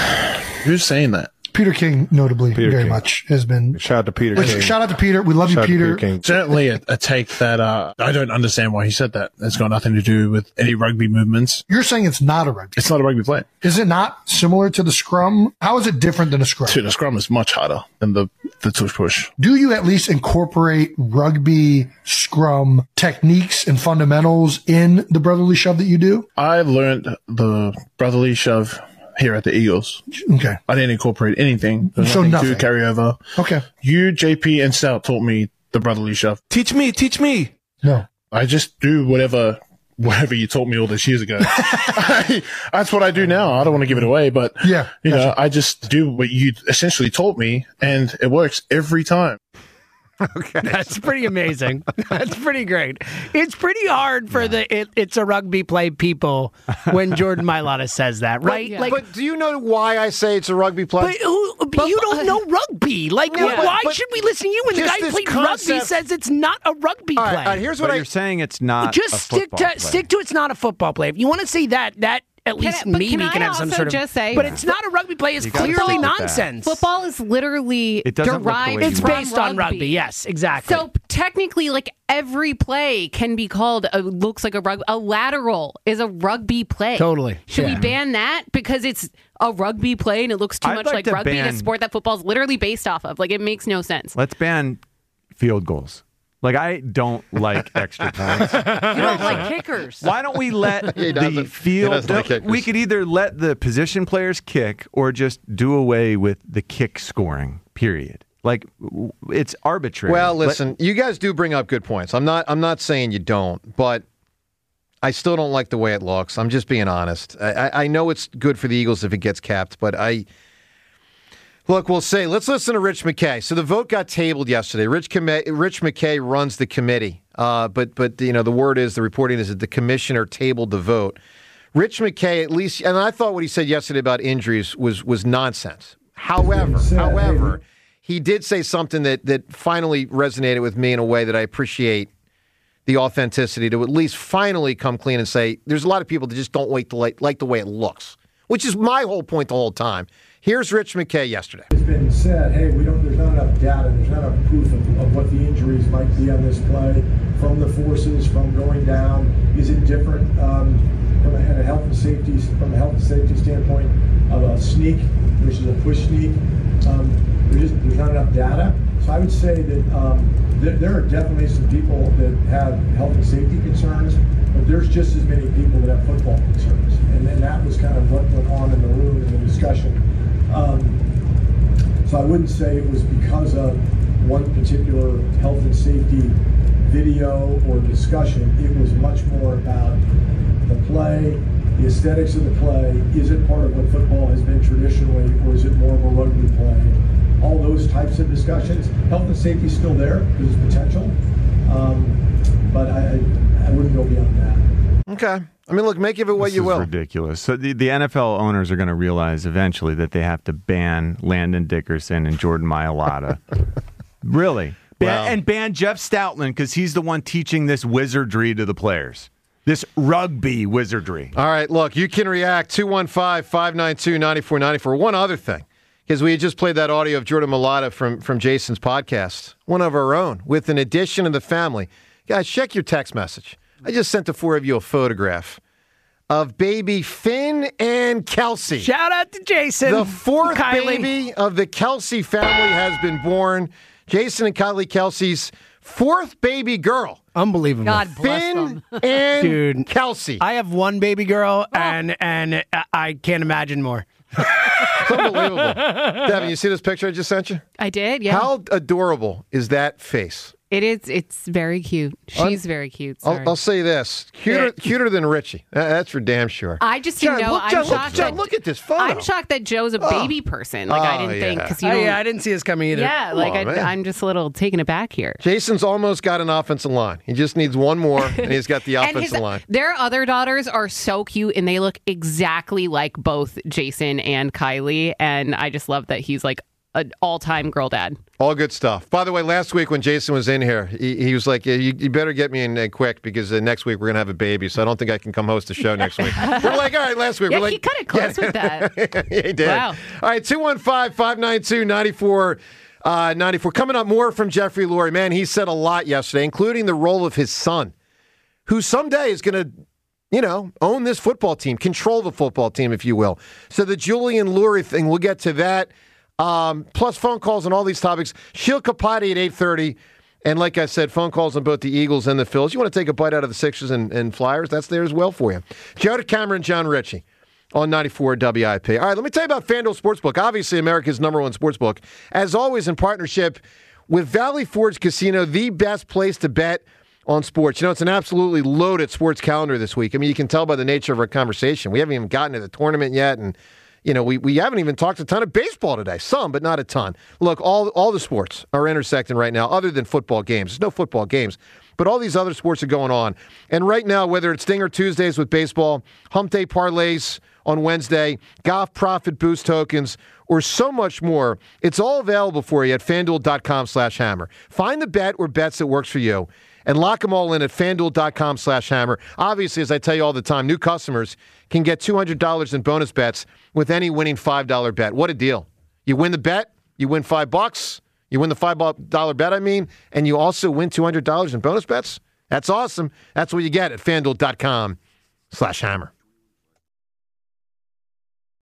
Who's saying that? Peter King, notably, Peter very King. much has been. Shout out to Peter Which- King. Shout out to Peter. We love Shout out you, to Peter. King. Certainly a, a take that uh, I don't understand why he said that. It's got nothing to do with any rugby movements. You're saying it's not a rugby. It's not a rugby play. Is it not similar to the scrum? How is it different than a scrum? Dude, the scrum is much harder than the, the tush push. Do you at least incorporate rugby scrum techniques and fundamentals in the brotherly shove that you do? I learned the brotherly shove here at the Eagles. Okay. I didn't incorporate anything. There's So nothing, nothing. to carry over. Okay. You, J P, and Stout taught me the brotherly shove. Teach me, teach me. No. I just do whatever whatever you taught me all those years ago. I, that's what I do now. I don't want to give it away, but yeah, you know, I just do what you essentially taught me, and it works every time. Okay. That's pretty amazing. That's pretty great. It's pretty hard for the it, it's a rugby play people when Jordan Mailata says that, right? But, but do you know why I say it's a rugby play? But, who, but you don't know rugby. Like, Yeah, but- why but should we listen to you when the just guy who this played concept- rugby says it's not a rugby All right, play? all right, here's what but I- you're saying it's not Just a stick football to play. stick to it's not a football play. If you want to say that, that at Can least I- but maybe can can, I have some also sort of. just say- but it's not a rugby play. It's You gotta clearly stick with that. nonsense. Football is literally It doesn't look the derived way you It's from based on rugby. Yes, exactly. So technically, like every play can be called a, looks like a rugby. A lateral is a rugby play. Totally. Should Yeah. we ban that because it's a rugby play and it looks too I'd much like like, to rugby, ban- the sport that football is literally based off of? Like it makes no sense. Let's ban field goals. Like, I don't like extra points. You don't like kickers. Why don't we let He the doesn't. He field? doesn't like kickers. We could either let the position players kick or just do away with the kick scoring. Period. Like, it's arbitrary. Well, listen, but, you guys do bring up good points. I'm not I'm not saying you don't, but I still don't like the way it looks. I'm just being honest. I, I know it's good for the Eagles if it gets capped, but I look, we'll say, let's listen to Rich McKay. So the vote got tabled yesterday. Rich Rich McKay runs the committee, uh, but but you know the word is the reporting is that the commissioner tabled the vote. Rich McKay, at least, and I thought what he said yesterday about injuries was was nonsense. However, however. He did say something that, that finally resonated with me in a way that I appreciate the authenticity to at least finally come clean and say there's a lot of people that just don't like the, like, like the way it looks, which is my whole point the whole time. Here's Rich McKay yesterday. It's been said, hey, we don't. There's not enough data. There's not enough proof of, of what the injuries might be on this play from the forces, from going down. Is it different um, from a, a health and safety from a health and safety standpoint of a sneak versus a push sneak? Um, There's, just, there's not enough data. So I would say that um, there, there are definitely some people that have health and safety concerns, but there's just as many people that have football concerns. And then that was kind of what went on in the room in the discussion. Um, so I wouldn't say it was because of one particular health and safety video or discussion. It was much more about the play, the aesthetics of the play. Is it part of what football has been traditionally, or is it more of a rugby play? All those types of discussions. Health and safety is still there. There's potential. Um, but I, I wouldn't go beyond that. Okay. I mean, look, make of it what this you is will. Ridiculous. So the, the N F L owners are going to realize eventually that they have to ban Landon Dickerson and Jordan Mailata. Really. Ban, Well- and ban Jeff Stoutland because he's the one teaching this wizardry to the players. This rugby wizardry. All right, look, you can react. two one five, five nine two, nine four nine four. One other thing, because we had just played that audio of Jordan Mailata from, from Jason's podcast, one of our own, with an addition of the family. Guys, check your text message. I just sent the four of you a photograph of baby Finn and Kelsey. Shout out to Jason. The fourth Kylie. baby of the Kelsey family has been born. Jason and Kylie Kelsey's fourth baby girl. Unbelievable. God bless Finn them. and Dude, Kelsey. I have one baby girl, and and I- I can't imagine more. It's unbelievable. Devin, you see this picture I just sent you? I did, yeah. How adorable is that face? It is. It's very cute. She's very cute. Sorry. I'll, I'll say this: cuter, cuter than Richie. That- That's for damn sure. I just John, didn't know. look, I'm John, look, shocked. John, that, look at this photo. I'm shocked that Joe's a Oh. baby person. Like I Oh, didn't think yeah. because you Oh, don't. yeah, I didn't see this coming either. Yeah, like Oh, man. I, I'm just a little taken aback here. Jason's almost got an offensive line. He just needs one more, and he's got the And offensive his, line. their other daughters are so cute, and they look exactly like both Jason and Kylie. And I just love that he's like an all-time girl dad. All good stuff. By the way, last week when Jason was in here, he, he was like, yeah, you, you better get me in uh, quick because uh, next week we're going to have a baby, so I don't think I can come host the show next week. We're like, all right, last week. Yeah, we're like, he cut it close with that. yeah, he did. Wow. All right, two one five, five nine two, nine four nine four. Coming up more from Jeffrey Lurie. Man, he said a lot yesterday, including the role of his son, who someday is going to, you know, own this football team, control the football team, if you will. So the Julian Lurie thing, we'll get to that. Um, plus phone calls on all these topics. Sheil Kapati at eight thirty. And like I said, phone calls on both the Eagles and the Phils. You want to take a bite out of the Sixers and, and Flyers? That's there as well for you. Joe DeCamera and John Ritchie on ninety-four W I P. All right, let me tell you about FanDuel Sportsbook. Obviously, America's number one sportsbook. As always, in partnership with Valley Forge Casino, the best place to bet on sports. You know, it's an absolutely loaded sports calendar this week. I mean, you can tell by the nature of our conversation. We haven't even gotten to the tournament yet, and you know, we, we haven't even talked a ton of baseball today. Some, but not a ton. Look, all all the sports are intersecting right now, other than football games. There's no football games, but all these other sports are going on. And right now, whether it's Dinger Tuesdays with baseball, Hump Day parlays on Wednesday, golf profit boost tokens, or so much more, it's all available for you at FanDuel.com slash hammer. Find the bet or bets that works for you and lock them all in at FanDuel.com slash hammer. Obviously, as I tell you all the time, new customers can get two hundred dollars in bonus bets with any winning five dollar bet. What a deal. You win the bet, you win five bucks, you win the five dollar bet, I mean, and you also win two hundred dollars in bonus bets. That's awesome. That's what you get at FanDuel.com slash hammer.